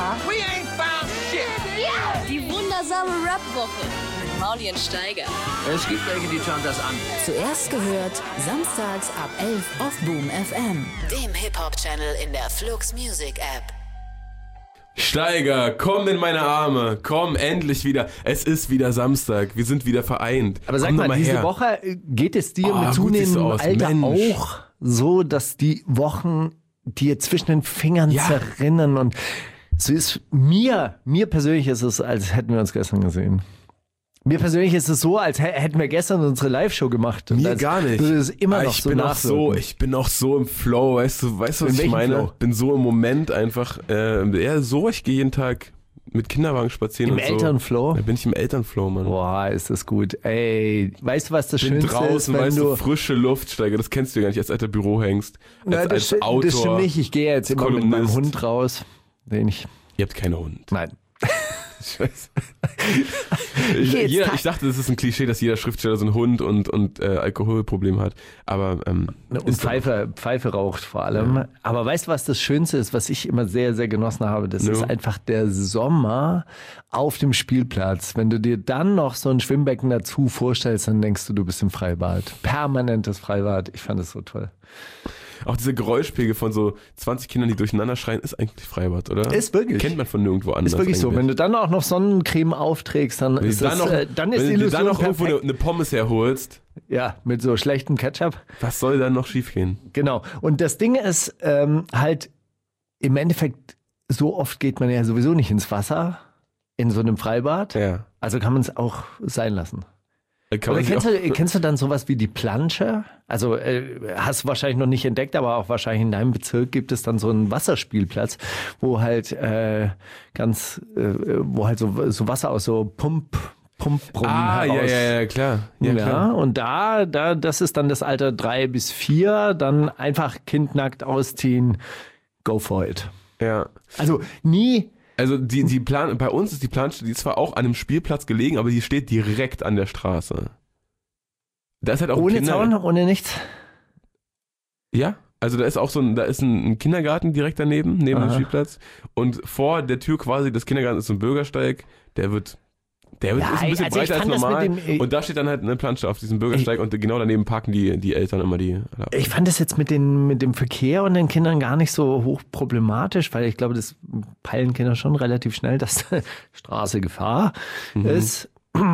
Hip-Hop. We ain't found shit. Die wundersame Rap-Woche mit Mauli und Steiger. Es gibt welche, die schauen das an. Zuerst gehört, samstags ab 11 auf Boom FM, dem Hip-Hop-Channel in der Flux Music App. Steiger, komm in meine Arme, komm endlich wieder. Es ist wieder Samstag, wir sind wieder vereint. Aber sag komm mal, diese her. Woche geht es dir mit gut siehst du zunehmendem aus, Alter Mensch. auch so, dass die Wochen dir zwischen den Fingern zerrinnen und so ist mir persönlich ist es, als hätten wir uns gestern gesehen. Mir persönlich ist es so, als hätten wir gestern unsere Live-Show gemacht. Und Mir gar nicht. Das ist immer noch ich so bin nachwirken. ich bin auch so im Flow, weißt du, was In ich welchem meine? Flow? Bin so im Moment einfach, ich gehe jeden Tag mit Kinderwagen spazieren Im und so. Elternflow? Da bin ich im Elternflow, Mann. Boah, ist das gut. Ey, weißt du, was das Bin Schönste draußen, ist, wenn weißt du... du, frische Luft, Steiger, das kennst du gar nicht, als alter Bürohengst. Na, Als Autor. das stimmt nicht. Ich gehe jetzt immer mit meinem Kolumnist. Hund raus. Den ich... Ihr habt keinen Hund. Nein. Scheiße. Jetzt Ich dachte, das ist ein Klischee, dass jeder Schriftsteller so einen Hund und Alkoholproblem hat. Aber Und ist doch- Pfeife raucht vor allem. Ja. Aber weißt du, was das Schönste ist, was ich immer sehr, sehr genossen habe? Das No. ist einfach der Sommer auf dem Spielplatz. Wenn du dir dann noch so ein Schwimmbecken dazu vorstellst, dann denkst du, du bist im Freibad. Permanentes Freibad. Ich fand das so toll. Auch diese Geräuschpegel von so 20 Kindern, die durcheinander schreien, ist eigentlich Freibad, oder? Ist wirklich. Kennt man von nirgendwo anders. Ist wirklich so. eigentlich. Wenn du dann auch noch Sonnencreme aufträgst, dann ist dann das, noch, dann ist wenn die du dir Illusion dann noch irgendwo perfekt. eine Pommes herholst, Ja, mit so schlechtem Ketchup. was soll dann noch schiefgehen? Genau. Und das Ding ist halt, im Endeffekt, so oft geht man ja sowieso nicht ins Wasser in so einem Freibad. Ja. Also kann man es auch sein lassen. Kann Oder man sich kennst du dann sowas wie die Plansche? Also hast du wahrscheinlich noch nicht entdeckt, aber auch wahrscheinlich in deinem Bezirk gibt es dann so einen Wasserspielplatz, wo halt wo halt so Wasser aus so Pumpbrunnen heraus. ja, klar. Ja, Ja, klar. und das ist dann das Alter 3 bis 4, dann einfach Kind nackt ausziehen, go for it. Ja. Also nie, Also bei uns ist die Plansche, die ist zwar auch an einem Spielplatz gelegen, aber die steht direkt an der Straße. Da ist halt auch ohne Kinder- Zaun, ohne nichts. Ja, also da ist auch da ist ein Kindergarten direkt daneben, neben dem Spielplatz. Und vor der Tür quasi des Kindergartens ist so ein Bürgersteig, der ist ein bisschen also ich breiter als fand das normal. mit dem- Und da steht dann halt eine Plansche auf diesem Bürgersteig und genau daneben parken die Eltern immer die. Ich fand das jetzt mit dem Verkehr und den Kindern gar nicht so hoch problematisch, weil ich glaube, das peilen Kinder schon relativ schnell, dass Straße Gefahr ist.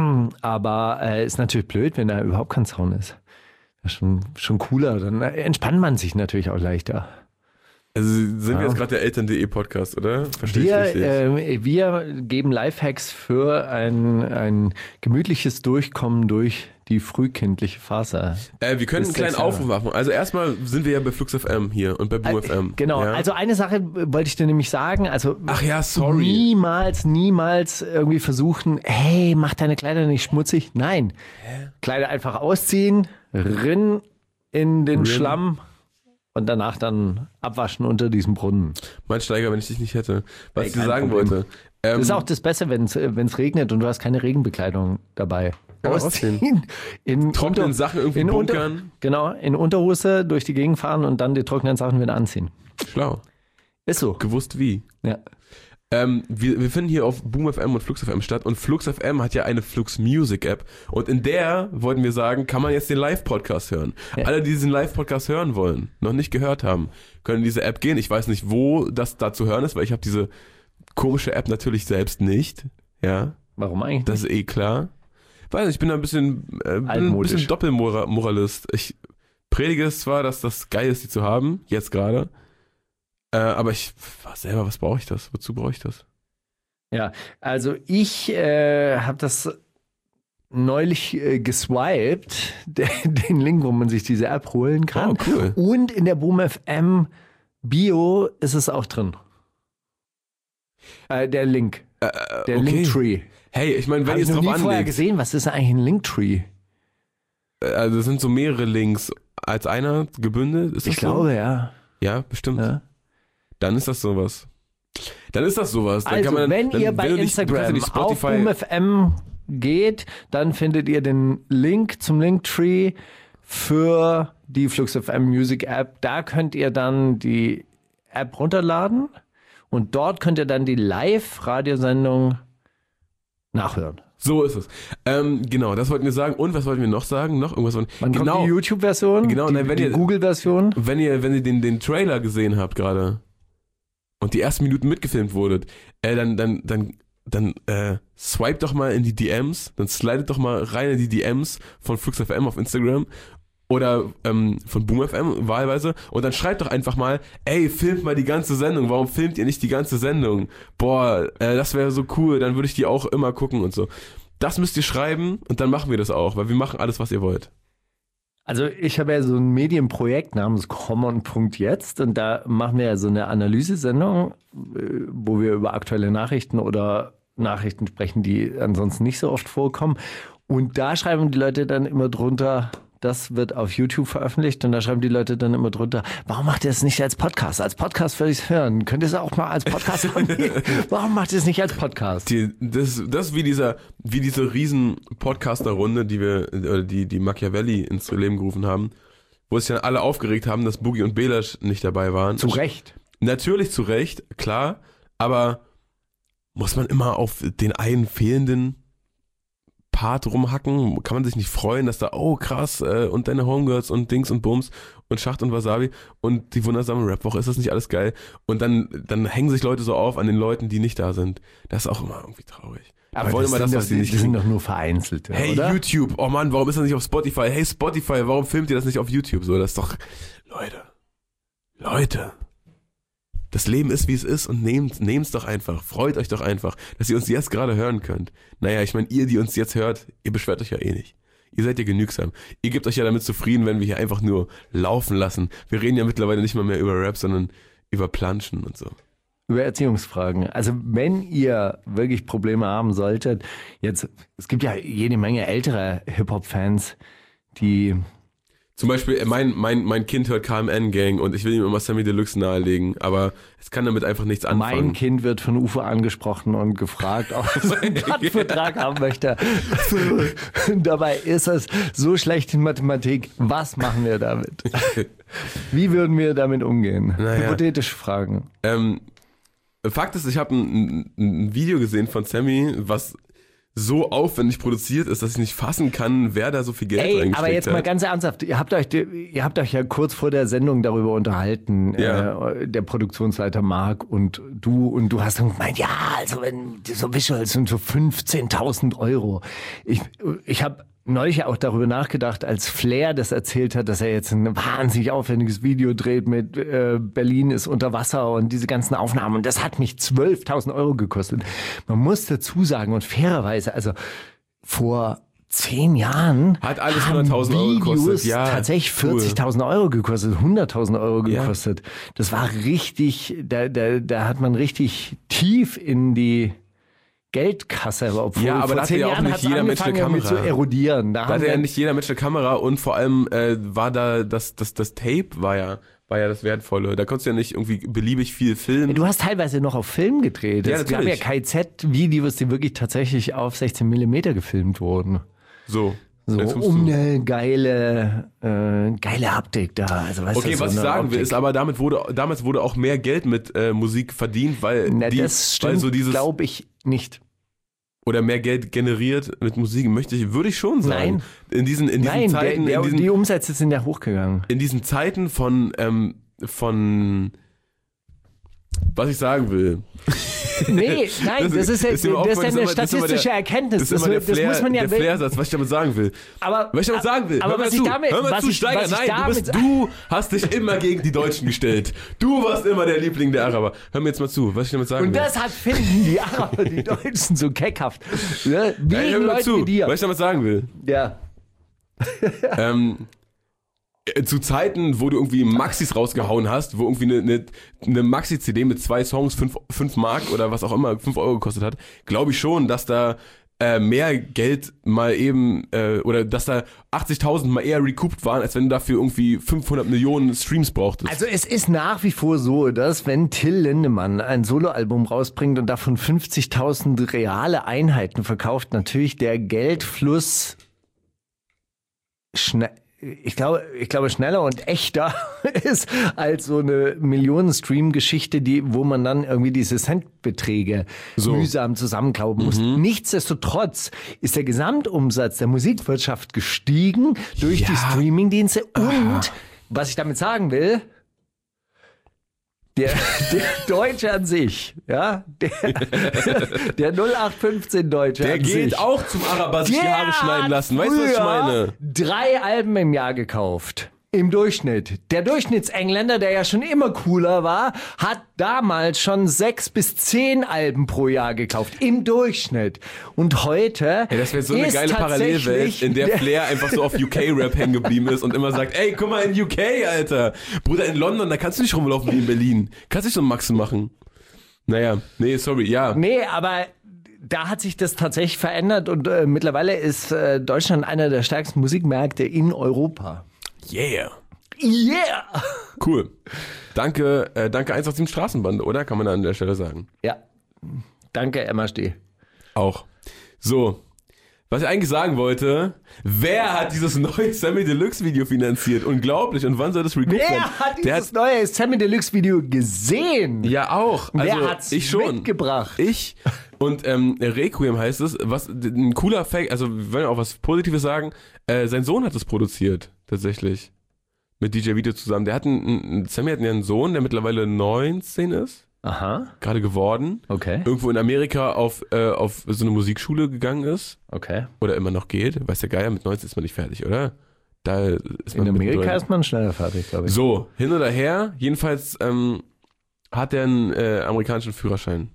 Aber ist natürlich blöd, wenn da überhaupt kein Zaun ist. Das ist schon cooler. Dann entspannt man sich natürlich auch leichter. Also sind wir jetzt gerade der Eltern.de Podcast, oder? Verstehe ich richtig? Wir geben Lifehacks für ein gemütliches Durchkommen durch die frühkindliche Phase. Wir können einen bis kleinen 6 Jahre. Aufruf machen. Also erstmal sind wir ja bei Flux FM hier und bei Boom FM. Genau, Ja? also eine Sache wollte ich dir nämlich sagen, also Ach ja, sorry. niemals irgendwie versuchen, hey, mach deine Kleider nicht schmutzig. Nein, Kleider einfach ausziehen, rinn in den Schlamm und danach dann abwaschen unter diesem Brunnen. Mein Steiger, wenn ich dich nicht hätte. Was Ey, ich dir kein sagen Problem. wollte. Das ist auch das Beste, wenn es regnet und du hast keine Regenbekleidung dabei. Ja, Ausziehen, in trockenen Sachen irgendwie bunkern. Genau, in Unterhose durch die Gegend fahren und dann die trockenen Sachen wieder anziehen. Schlau. Ist so. Gewusst wie. Ja. Wir finden hier auf Boom FM und Flux FM statt und Flux FM hat ja eine Flux Music App und in der, wollten wir sagen, kann man jetzt den Live-Podcast hören. Ja. Alle, die diesen Live-Podcast hören wollen, noch nicht gehört haben, können in diese App gehen. Ich weiß nicht, wo das da zu hören ist, weil ich habe diese komische App natürlich selbst nicht. Ja, Warum eigentlich? das ist eh klar. Weiß nicht, ich bin da ein bisschen Doppelmoralist. Ich predige es zwar, dass das geil ist, die zu haben, jetzt gerade. Aber was brauche ich das? Wozu brauche ich das? Ja, also ich habe das neulich geswiped, den Link, wo man sich diese App holen kann. Oh, cool. Und in der Boom FM Bio ist es auch drin. Der Link. Der okay. Linktree. Hey, ich meine, wenn Habe ihr ich es noch drauf nie vorher anlegt, gesehen. Was ist eigentlich ein Linktree? also es sind so mehrere Links als einer gebündelt, ist das Ich glaube, ja. so? Ja, bestimmt. ja. Dann ist das sowas. Dann Also, kann man, wenn dann, ihr bei du kannst ja Instagram nicht auf Spotify, BoomFM geht, dann findet ihr den Link zum Linktree für die Flux FM Music App. Da könnt ihr dann die App runterladen Und dort könnt ihr dann die Live-Radiosendung nachhören. So ist es. Genau, das wollten wir sagen. Und was wollten wir noch sagen? Noch irgendwas? Wann kommt die YouTube-Version? Genau, die Google-Version? Wenn ihr den Trailer gesehen habt gerade und die ersten Minuten mitgefilmt wurdet, dann swipe doch mal in die DMs, dann slidet doch mal rein in die DMs von Flux FM auf Instagram oder von Boom FM wahlweise und dann schreibt doch einfach mal, ey, filmt mal die ganze Sendung, warum filmt ihr nicht die ganze Sendung? Boah, das wäre so cool, dann würde ich die auch immer gucken und so. Das müsst ihr schreiben und dann machen wir das auch, weil wir machen alles, was ihr wollt. Also ich habe ja so ein Medienprojekt namens Common.jetzt und da machen wir ja so eine Analysesendung, wo wir über aktuelle Nachrichten oder Nachrichten sprechen, die ansonsten nicht so oft vorkommen. Und da schreiben die Leute dann immer drunter, das wird auf YouTube veröffentlicht und da schreiben die Leute dann immer drunter, warum macht ihr es nicht als Podcast? Als Podcast würde ich es hören. Könnt ihr es auch mal als Podcast hören? Warum macht ihr es nicht als Podcast? Das ist wie diese riesen Podcaster-Runde, die Machiavelli ins Leben gerufen haben, wo sich dann alle aufgeregt haben, dass Boogie und Belasch nicht dabei waren. Zu Recht. Natürlich zu Recht, klar, aber muss man immer auf den einen fehlenden Part rumhacken? Kann man sich nicht freuen, dass da, oh krass, und deine Homegirls und Dings und Bums und Schacht und Wasabi und die wundersame Rap-Woche, ist das nicht alles geil? Und dann hängen sich Leute so auf an den Leuten, die nicht da sind. Das ist auch immer irgendwie traurig. Aber wollen immer das, was sie nicht sind doch nur vereinzelte, hey, oder? YouTube, oh Mann, warum ist das nicht auf Spotify? Hey Spotify, warum filmt ihr das nicht auf YouTube? So, das ist doch, Leute. Das Leben ist, wie es ist und nehmt's doch einfach. Freut euch doch einfach, dass ihr uns jetzt gerade hören könnt. Naja, ich meine, ihr, die uns jetzt hört, ihr beschwert euch ja eh nicht. Ihr seid ja genügsam. Ihr gebt euch ja damit zufrieden, wenn wir hier einfach nur laufen lassen. Wir reden ja mittlerweile nicht mal mehr über Rap, sondern über Planschen und so. Über Erziehungsfragen. Also wenn ihr wirklich Probleme haben solltet, es gibt ja jede Menge ältere Hip-Hop-Fans, die... Zum Beispiel, mein Kind hört KMN-Gang und ich will ihm immer Sammy Deluxe nahelegen, aber es kann damit einfach nichts anfangen. Mein Kind wird von UFO angesprochen und gefragt, ob er einen Vertrag haben möchte. Dabei ist es so schlecht in Mathematik. Was machen wir damit? Wie würden wir damit umgehen? Hypothetische Fragen. Fakt ist, ich habe ein Video gesehen von Sammy, was so aufwendig produziert ist, dass ich nicht fassen kann, wer da so viel Geld reingesteckt hat. Aber jetzt mal ganz ernsthaft, ihr habt euch ja kurz vor der Sendung darüber unterhalten, der Produktionsleiter Marc und du hast dann gemeint, ja, also wenn so Visuals sind so 15.000 Euro. Ich habe neulich auch darüber nachgedacht, als Flair das erzählt hat, dass er jetzt ein wahnsinnig aufwendiges Video dreht mit Berlin ist unter Wasser und diese ganzen Aufnahmen. Und das hat mich 12.000 Euro gekostet. Man muss dazu sagen und fairerweise, also vor 10 Jahren hat alles 100.000 Euro gekostet. Ja, tatsächlich 40.000 Euro gekostet, 100.000 Euro gekostet. Ja. Das war richtig, da hat man richtig tief in die Geldkasse, obwohl aber da hatte ja auch nicht jeder Mensch eine Kamera zu erodieren. Da hatte ja nicht jeder Mensch eine Kamera und vor allem war da das Tape war ja das Wertvolle. Da konntest du ja nicht irgendwie beliebig viel filmen. Du hast teilweise noch auf Film gedreht. Ja, wir haben ja KZ-Videos, die wirklich tatsächlich auf 16 mm gefilmt wurden. So eine geile Haptik da. Also, weißt okay, was ich sagen will, ist aber damals wurde auch mehr Geld mit Musik verdient, weil das stimmt, so glaube ich nicht. Oder mehr Geld generiert mit Musik, würde ich schon sagen. Nein. In diesen Zeiten. Die Umsätze sind ja hochgegangen. In diesen Zeiten von was ich sagen will. Nee, nein, das ist ja eine statistische Erkenntnis. Das muss man ja der Flair-Satz, was ich damit sagen will. Aber hör mal zu, Steiger. Nein, du hast dich immer gegen die Deutschen gestellt. Du warst immer der Liebling der Araber. Hör mir jetzt mal zu, was ich damit sagen will. Und deshalb finden die Araber die Deutschen so keckhaft. Hör mir mal zu, was ich damit sagen will. Ja. Zu Zeiten, wo du irgendwie Maxis rausgehauen hast, wo irgendwie eine Maxi-CD mit 2 Songs 5 Mark oder was auch immer 5 Euro gekostet hat, glaube ich schon, dass da mehr Geld mal eben oder dass da 80.000 mal eher recouped waren, als wenn du dafür irgendwie 500 Millionen Streams brauchtest. Also es ist nach wie vor so, dass wenn Till Lindemann ein Soloalbum rausbringt und davon 50.000 reale Einheiten verkauft, natürlich der Geldfluss ich glaube schneller und echter ist als so eine Millionen-Stream-Geschichte, wo man dann irgendwie diese Centbeträge mühsam zusammenklauben muss. Nichtsdestotrotz ist der Gesamtumsatz der Musikwirtschaft gestiegen durch die Streamingdienste und, was ich damit sagen will, der Deutsche an sich, ja, der 0815 Deutsche der an geht sich, auch zum Araber sich die Haare schneiden lassen. Weißt du, was ich meine? 3 Alben im Jahr gekauft. Im Durchschnitt. Der Durchschnittsengländer, der ja schon immer cooler war, hat damals schon 6 bis 10 Alben pro Jahr gekauft. Im Durchschnitt. Und heute das wäre so eine geile Parallelwelt, in der Flair einfach so auf UK-Rap hängen geblieben ist und immer sagt, ey, guck mal in UK, Alter. Bruder, in London, da kannst du nicht rumlaufen wie in Berlin. Kannst nicht so einen Maxen machen. Naja, nee, sorry, ja. Nee, aber da hat sich das tatsächlich verändert und mittlerweile ist Deutschland einer der stärksten Musikmärkte in Europa. Yeah. Yeah. Cool. Danke 187 Straßenbande, oder? Kann man da an der Stelle sagen. Ja. Danke, MHD. Auch. So. Was ich eigentlich sagen wollte, wer hat dieses neue Sammy Deluxe Video finanziert? Unglaublich. Und wann soll das recouped werden? Wer hat dieses neue Sammy Deluxe Video gesehen? Ja, auch. Also, wer hat's mitgebracht? Ich. Und Requiem heißt es, was ein cooler Fact, also wir wollen auch was Positives sagen, sein Sohn hat es produziert, tatsächlich. Mit DJ Vito zusammen. Sammy hat ja einen Sohn, der mittlerweile 19 ist. Aha. Gerade geworden. Okay. Irgendwo in Amerika auf so eine Musikschule gegangen ist. Okay. Oder immer noch geht. Weiß der Geier, mit 19 ist man nicht fertig, oder? Da ist man in Amerika ist man schneller fertig, glaube ich. So, hin oder her. Jedenfalls hat er einen amerikanischen Führerschein.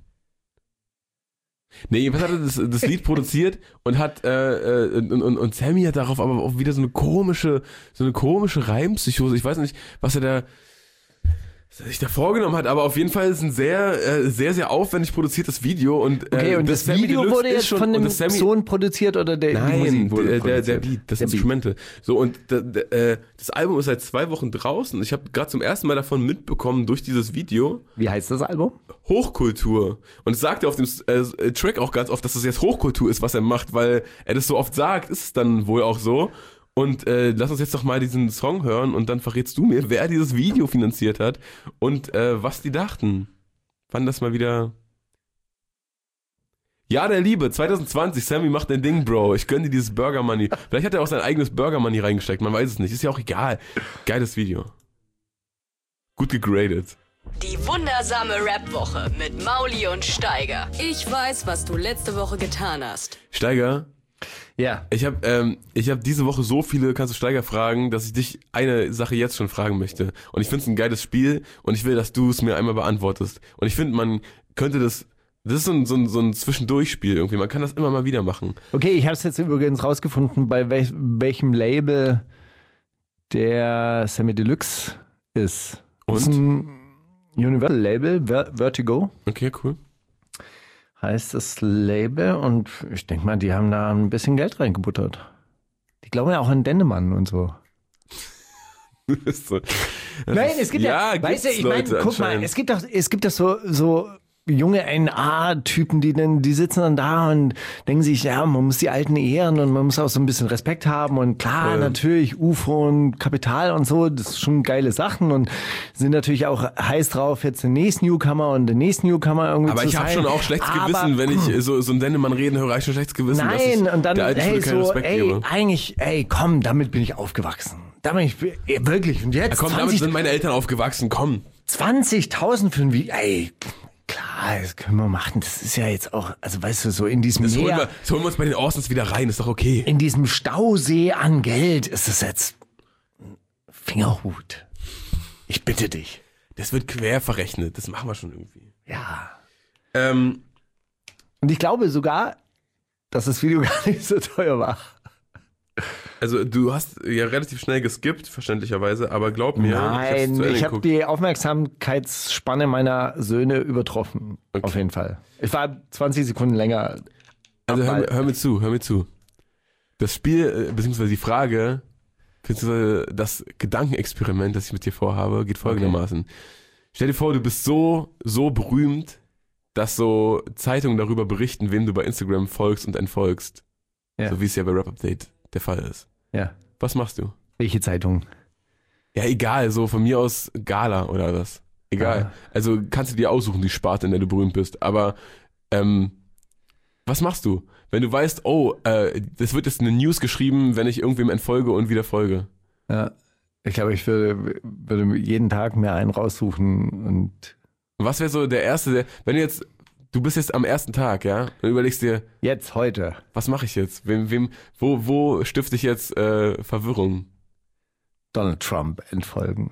Nee, jedenfalls hat er das Lied produziert und hat und Sammy hat darauf aber auch wieder so eine komische Reimpsychose. Ich weiß nicht, was er sich da vorgenommen hat, aber auf jeden Fall ist ein sehr, sehr, sehr aufwendig produziertes Video und okay, und das Video wurde jetzt von dem Sohn produziert oder die Musik wurde produziert? Der Beat, das Instrumente. So, und das Album ist seit 2 Wochen draußen. Ich habe gerade zum ersten Mal davon mitbekommen durch dieses Video. Wie heißt das Album? Hochkultur. Und es sagt er auf dem Track auch ganz oft, dass das jetzt Hochkultur ist, was er macht, weil er das so oft sagt, ist es dann wohl auch so. Und lass uns jetzt doch mal diesen Song hören und dann verrätst du mir, wer dieses Video finanziert hat und was die dachten. Wann das mal wieder... Ja, der Liebe, 2020, Sammy macht dein Ding, Bro. Ich gönn dir dieses Burger Money. Vielleicht hat er auch sein eigenes Burger Money reingesteckt, man weiß es nicht. Ist ja auch egal. Geiles Video. Gut gegradet. Die wundersame Rap-Woche mit Mauli und Steiger. Ich weiß, was du letzte Woche getan hast. Steiger? Ja. Ich hab diese Woche so viele Kannst du Steiger fragen, dass ich dich eine Sache jetzt schon fragen möchte. Und ich finde es ein geiles Spiel und ich will, dass du es mir einmal beantwortest. Und ich finde, man könnte das ist so ein Zwischendurchspiel irgendwie. Man kann das immer mal wieder machen. Okay, ich habe es jetzt übrigens rausgefunden, bei welchem Label der Sammy Deluxe ist. Und? Das ist ein Universal Label, Vertigo. Okay, cool. Heißt das Label und ich denke mal, die haben da ein bisschen Geld reingebuttert. Die glauben ja auch an Dennemann und so. Nein, es gibt weißt du, ich meine, guck mal, es gibt doch so junge A&R-Typen, die sitzen dann da und denken sich, ja, man muss die Alten ehren und man muss auch so ein bisschen Respekt haben und klar, natürlich UFO und Kapital und so, das sind schon geile Sachen und sind natürlich auch heiß drauf, jetzt den nächsten Newcomer und den nächsten Newcomer irgendwie aber zu sein. Aber ich habe schon auch schlechtes Gewissen, wenn ich so einen Dennemann reden höre, ich schon schlechtes Gewissen. Nein, und dann, hey, komm, damit bin ich aufgewachsen. Damit bin ich, wirklich, und jetzt ja, komm, damit sind meine Eltern aufgewachsen, komm. 20.000 für ein Video, klar, das können wir machen. Das ist ja jetzt auch, also weißt du, so in diesem das Meer. Das holen wir uns bei den Orsons wieder rein, ist doch okay. In diesem Stausee an Geld ist es jetzt Fingerhut. Ich bitte dich. Das wird quer verrechnet, das machen wir schon irgendwie. Ja. Und ich glaube sogar, dass das Video gar nicht so teuer war. Also du hast ja relativ schnell geskippt, verständlicherweise, aber glaub mir, nein, ich habe die Aufmerksamkeitsspanne meiner Söhne übertroffen, okay. Auf jeden Fall. Ich war 20 Sekunden länger. Also hör mir zu. Das Spiel, beziehungsweise die Frage, beziehungsweise das Gedankenexperiment, das ich mit dir vorhabe, geht folgendermaßen. Okay. Stell dir vor, du bist so berühmt, dass so Zeitungen darüber berichten, wem du bei Instagram folgst und entfolgst. Ja. So wie es ja bei Rap Update der Fall ist. Ja. Was machst du? Welche Zeitung? Ja, egal, so von mir aus Gala oder was. Egal. Ja. Also kannst du dir aussuchen, die Sparte, in der du berühmt bist. Aber was machst du, wenn du weißt, das wird jetzt eine News geschrieben, wenn ich irgendwem entfolge und wieder folge? Ja, ich glaube, ich würde jeden Tag mir einen raussuchen und... Was wäre so der erste, wenn du bist jetzt am ersten Tag, ja, und überlegst dir... Jetzt, heute. Was mache ich jetzt? Wo stifte ich jetzt Verwirrung? Donald Trump entfolgen.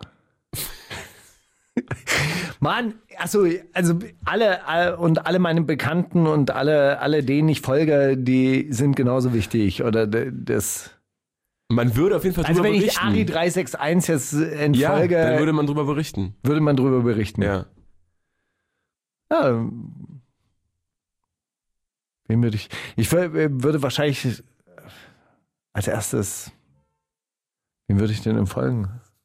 Mann, also alle meine Bekannten und alle denen ich folge, die sind genauso wichtig. Oder das... Man würde auf jeden Fall drüber berichten. Also wenn ich Ari361 jetzt entfolge... Ja, dann würde man drüber berichten. Ja. Ja. Wen würde ich... Ich würde wahrscheinlich als erstes... Wen würde ich denn entfolgen?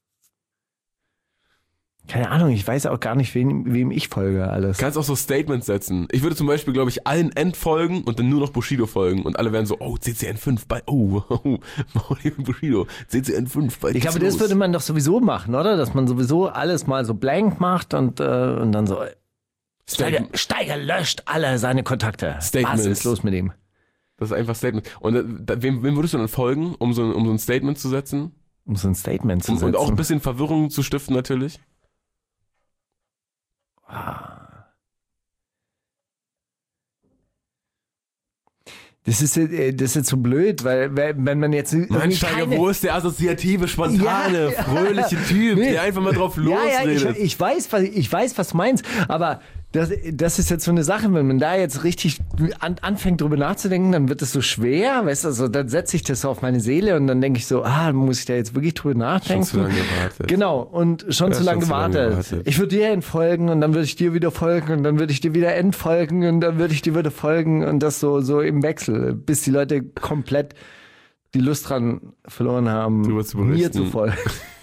Keine Ahnung, ich weiß auch gar nicht, wem ich folge alles. Du kannst auch so Statements setzen. Ich würde zum Beispiel, glaube ich, allen entfolgen und dann nur noch Bushido folgen. Und alle wären so, CCN5, Mauli und Bushido, CCN5, bald. Ich glaube, das würde man doch sowieso machen, oder? Dass man sowieso alles mal so blank macht und dann so... Steiger löscht alle seine Kontakte. Statements. Was ist los mit ihm? Das ist einfach Statement. Und wem würdest du dann folgen, um so ein Statement zu setzen? Um so ein Statement zu setzen. Und auch ein bisschen Verwirrung zu stiften natürlich. Das ist jetzt so blöd, weil wenn man jetzt... Mann, Steiger, wo ist der assoziative, spontane, fröhliche Typ, der einfach mal drauf losredet? Ja, ich weiß, was du meinst, aber das ist jetzt so eine Sache, wenn man da jetzt richtig anfängt drüber nachzudenken, dann wird es so schwer, weißt du, also dann setze ich das so auf meine Seele und dann denke ich so, muss ich da jetzt wirklich drüber nachdenken? Schon zu lange gewartet. Genau, und schon zu lange gewartet. Ich würde dir entfolgen und dann würde ich dir wieder folgen und dann würde ich dir wieder entfolgen und dann würde ich dir wieder folgen und das so im Wechsel, bis die Leute komplett die Lust dran verloren haben, mir zu folgen.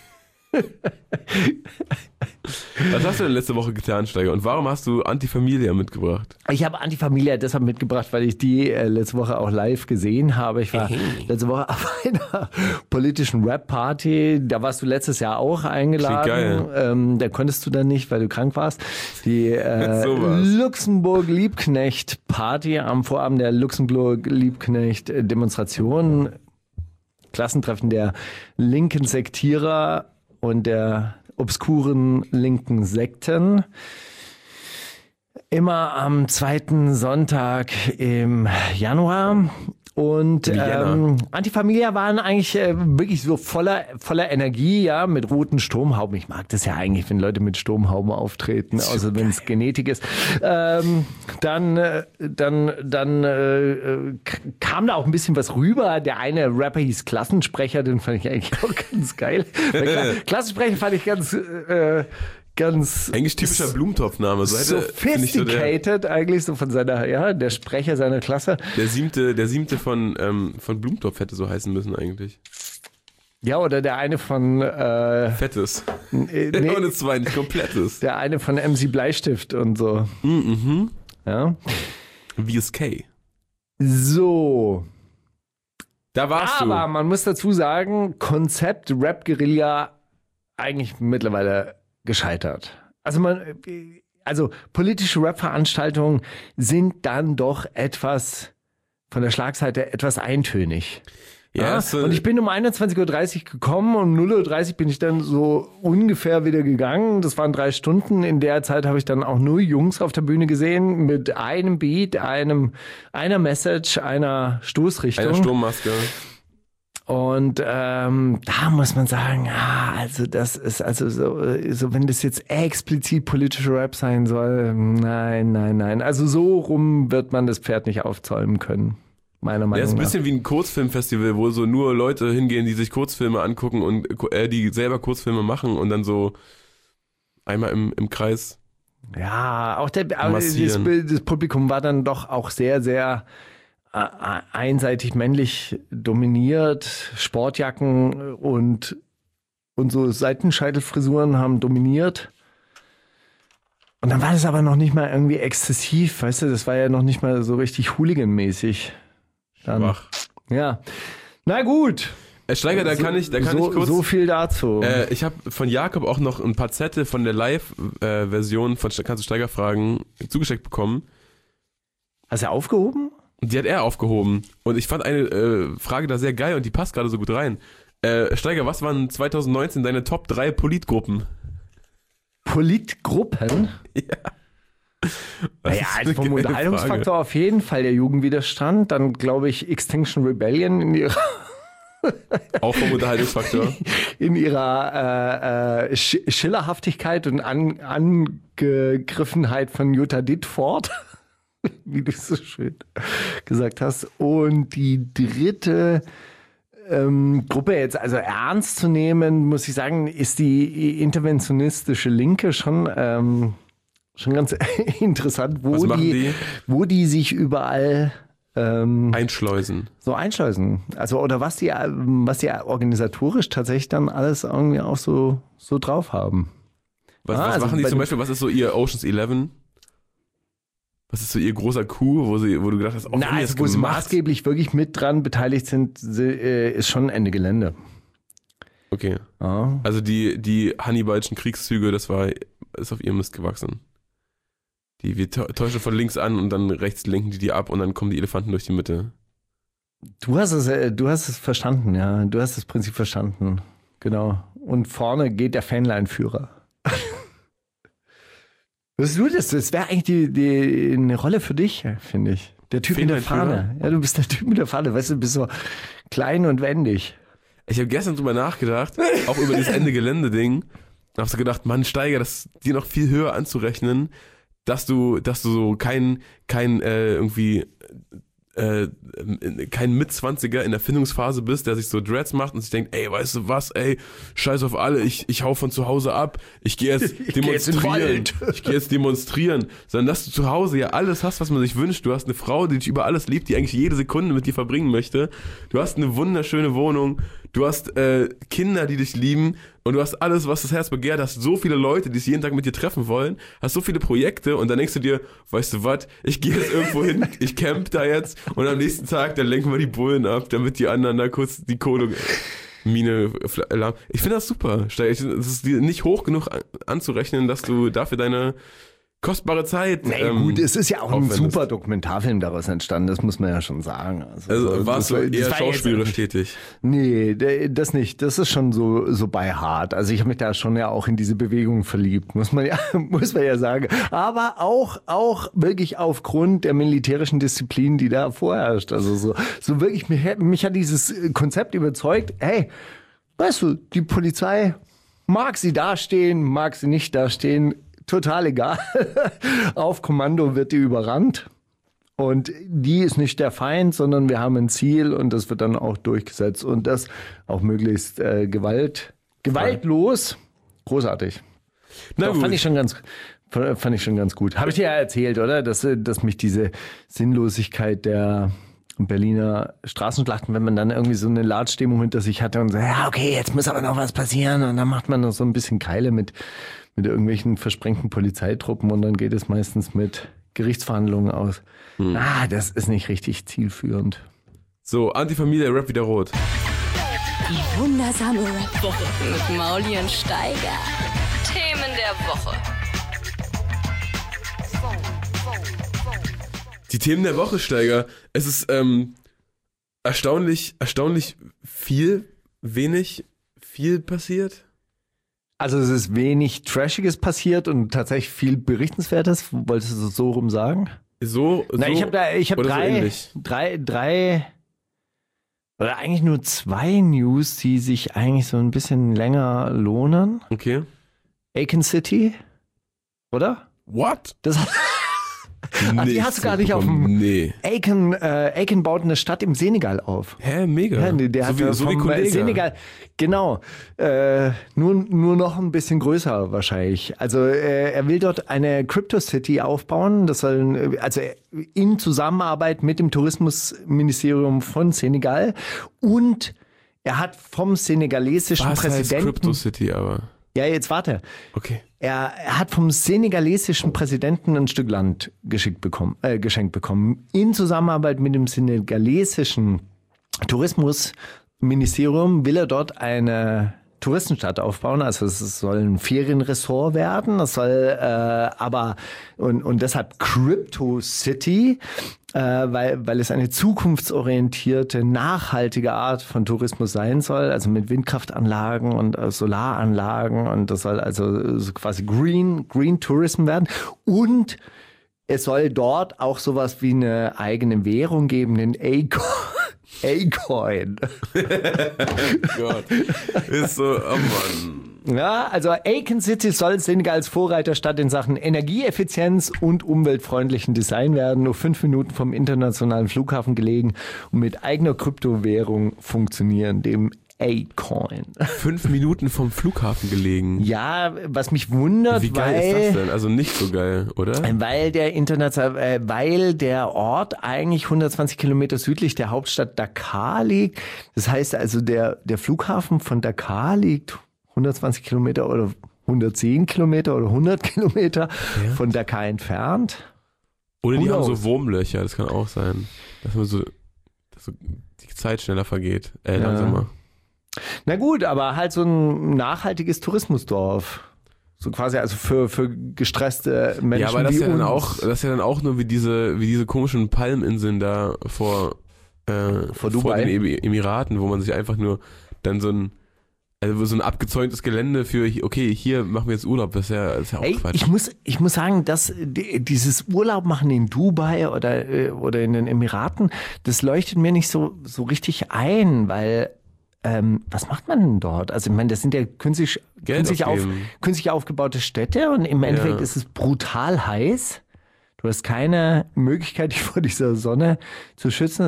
Was hast du denn letzte Woche getan, Steiger? Und warum hast du Antifamilia mitgebracht? Ich habe Antifamilia deshalb mitgebracht, weil ich die letzte Woche auch live gesehen habe. Ich war letzte Woche auf einer politischen Rap-Party. Da warst du letztes Jahr auch eingeladen. Geil. Da konntest du dann nicht, weil du krank warst. Die Luxemburg-Liebknecht-Party am Vorabend der Luxemburg-Liebknecht-Demonstration. Klassentreffen der linken Sektierer und der obskuren linken Sekten. Immer am 2. Sonntag im Januar. Und Antifamilia waren eigentlich wirklich so voller Energie, ja, mit roten Sturmhauben. Ich mag das ja eigentlich, wenn Leute mit Sturmhauben auftreten, außer wenn es Genetik ist. Dann kam da auch ein bisschen was rüber. Der eine Rapper hieß Klassensprecher, den fand ich eigentlich auch ganz geil. Klassensprecher fand ich ganz eigentlich typischer Blumentopf-Name. Sophisticated eigentlich, so von seiner, der Sprecher seiner Klasse. Der siebte von Blumentopf hätte so heißen müssen eigentlich. Ja, oder der eine von... Fettes. Ohne zwei, nicht komplettes. Der eine von MC Bleistift und so. Mhm. Ja. VSK. So. Da warst du. Aber man muss dazu sagen, Konzept Rap-Guerilla eigentlich mittlerweile gescheitert. Also politische Rap-Veranstaltungen sind dann doch etwas von der Schlagseite etwas eintönig. Ja, und ich bin um 21.30 Uhr gekommen und um 0.30 Uhr bin ich dann so ungefähr wieder gegangen. Das waren 3 Stunden. In der Zeit habe ich dann auch nur Jungs auf der Bühne gesehen mit einem Beat, einer Message, einer Stoßrichtung. Einer Sturmmaske. Und da muss man sagen, also das ist also so, wenn das jetzt explizit politischer Rap sein soll, nein. Also so rum wird man das Pferd nicht aufzäumen können, meiner Meinung nach. Ja, ist ein bisschen wie ein Kurzfilmfestival, wo so nur Leute hingehen, die sich Kurzfilme angucken und die selber Kurzfilme machen und dann so einmal im Kreis. Ja, auch das Publikum war dann doch auch sehr, sehr einseitig männlich dominiert. Sportjacken und so Seitenscheitelfrisuren haben dominiert. Und dann war das aber noch nicht mal irgendwie exzessiv, weißt du, das war ja noch nicht mal so richtig Hooligan-mäßig. Schwach. Ja. Na gut. Steiger, da kann ich kurz... So viel dazu. Ich habe von Jakob auch noch ein paar Zettel von der Live-Version von Kannst du Steiger fragen zugeschickt bekommen. Hast du aufgehoben? Die hat er aufgehoben. Und ich fand eine Frage da sehr geil und die passt gerade so gut rein. Steiger, was waren 2019 deine Top 3 Politgruppen? Politgruppen? Ja. Naja, also vom Unterhaltungsfaktor auf jeden Fall der Jugendwiderstand, dann glaube ich Extinction Rebellion in ihrer auch vom Unterhaltungsfaktor in ihrer Schillerhaftigkeit und Angegriffenheit von Jutta Dittfort, wie du so schön gesagt hast. Und die dritte Gruppe jetzt also ernst zu nehmen, muss ich sagen, ist die interventionistische Linke schon ganz interessant, wo die sich überall einschleusen. So einschleusen. Also, oder was die organisatorisch tatsächlich dann alles irgendwie auch so drauf haben. Was machen die zum Beispiel? Was ist so ihr Ocean's 11? Was ist so ihr großer Coup, wo du gedacht hast, wo sie maßgeblich wirklich mit dran beteiligt sind, ist schon Ende Gelände. Okay. Ja. Also die hannibalischen Kriegszüge, ist auf ihrem Mist gewachsen. Wir täuschen von links an und dann rechts lenken die ab und dann kommen die Elefanten durch die Mitte. Du hast es verstanden, ja. Du hast das Prinzip verstanden. Genau. Und vorne geht der Fähnleinführer. Was du das? Das wäre eigentlich eine Rolle für dich, finde ich. Der Typ mit der Fahne. Ja, du bist der Typ mit der Fahne. Weißt du bist so klein und wendig. Ich habe gestern drüber nachgedacht, auch über dieses Ende-Gelände-Ding. Hab so gedacht, Mann, Steiger, das dir noch viel höher anzurechnen, dass du so kein Mitzwanziger in der Findungsphase bist, der sich so Dreads macht und sich denkt, ey, weißt du was, ey, scheiß auf alle, ich hau von zu Hause ab, ich gehe jetzt demonstrieren, sondern dass du zu Hause ja alles hast, was man sich wünscht. Du hast eine Frau, die dich über alles liebt, die eigentlich jede Sekunde mit dir verbringen möchte. Du hast eine wunderschöne Wohnung, du hast Kinder, die dich lieben und du hast alles, was das Herz begehrt, hast so viele Leute, die sich jeden Tag mit dir treffen wollen, hast so viele Projekte und dann denkst du dir, weißt du was, ich gehe jetzt irgendwo hin, ich camp da jetzt und am nächsten Tag, dann lenken wir die Bullen ab, damit die anderen da kurz die Kohlemine. Ich finde das super. Es ist dir nicht hoch genug anzurechnen, dass du dafür deine kostbare Zeit. Gut, es ist ja auch ein super Dokumentarfilm daraus entstanden, das muss man ja schon sagen. Also warst du eher schauspielerisch tätig? Nee, das nicht. Das ist schon so bei hart. Also ich habe mich da schon ja auch in diese Bewegung verliebt, muss man ja sagen. Aber auch wirklich aufgrund der militärischen Disziplin, die da vorherrscht. Also so wirklich, mich hat dieses Konzept überzeugt, hey, weißt du, die Polizei mag sie dastehen, mag sie nicht dastehen, total egal. Auf Kommando wird die überrannt. Und die ist nicht der Feind, sondern wir haben ein Ziel und das wird dann auch durchgesetzt. Und das auch möglichst gewaltlos. Großartig. Doch, fand ich schon ganz gut. Habe ich dir ja erzählt, oder? Dass mich diese Sinnlosigkeit der Berliner Straßenschlachten, wenn man dann irgendwie so eine Latschstimmung hinter sich hatte und sagt, ja, okay, jetzt muss aber noch was passieren. Und dann macht man noch so ein bisschen Keile mit irgendwelchen versprengten Polizeitruppen und dann geht es meistens mit Gerichtsverhandlungen aus. Das ist nicht richtig zielführend. So, Antifamilie-Rap wieder rot. Die wundersame Rap-Woche mit Mauli und Steiger. Themen der Woche. Die Themen der Woche, Steiger. Es ist erstaunlich viel passiert. Also es ist wenig Trashiges passiert und tatsächlich viel Berichtenswertes. Wolltest du so rum sagen? Ich habe drei oder eigentlich nur 2 News, die sich eigentlich so ein bisschen länger lohnen. Okay. Aiken City, oder? What? Die hast du gar nicht auf dem... Nee. Aiken baut eine Stadt im Senegal auf. Hä, mega. Ja, der hat so wie Kollege. Senegal, genau. Nur noch ein bisschen größer wahrscheinlich. Also er will dort eine Crypto City aufbauen. Das soll in Zusammenarbeit mit dem Tourismusministerium von Senegal. Und er hat vom senegalesischen Präsidenten... Heißt Crypto City aber... Ja, jetzt warte. Okay. Er hat vom senegalesischen Präsidenten ein Stück Land geschenkt bekommen. In Zusammenarbeit mit dem senegalesischen Tourismus Ministerium will er dort eine Touristenstadt aufbauen, also es soll ein Ferienresort werden, das soll und deshalb Crypto City, weil es eine zukunftsorientierte, nachhaltige Art von Tourismus sein soll, also mit Windkraftanlagen und Solaranlagen, und das soll also so quasi Green Tourism werden, und es soll dort auch sowas wie eine eigene Währung geben, den A-Coin. Gott. Ist so, oh Mann. Ja, also Aiken City soll Senegals Vorreiterstadt in Sachen Energieeffizienz und umweltfreundlichen Design werden. Nur 5 Minuten vom internationalen Flughafen gelegen und mit eigener Kryptowährung funktionieren, dem A-Coin. 5 Minuten vom Flughafen gelegen. Ja, was mich wundert, wie geil ist das denn? Also nicht so geil, oder? Weil der Ort eigentlich 120 Kilometer südlich der Hauptstadt Dakar liegt. Das heißt also, der Flughafen von Dakar liegt 120 Kilometer oder 110 Kilometer oder 100 Kilometer von Dakar entfernt. Oder die haben so Wurmlöcher, das kann auch sein. Dass die Zeit schneller vergeht. Langsamer. Na gut, aber halt so ein nachhaltiges Tourismusdorf. So quasi also für gestresste Menschen. Ja, aber das wie ist ja dann auch nur wie diese komischen Palminseln da vor Dubai. Vor den Emiraten, wo man sich einfach nur dann so ein abgezäuntes Gelände für, okay, hier machen wir jetzt Urlaub, das ist ja auch Quatsch. Ich muss sagen, dass dieses Urlaub machen in Dubai oder in den Emiraten, das leuchtet mir nicht so richtig ein, weil was macht man denn dort? Also ich meine, das sind ja künstlich aufgebaute Städte, und im Endeffekt ist es brutal heiß. Du hast keine Möglichkeit, dich vor dieser Sonne zu schützen.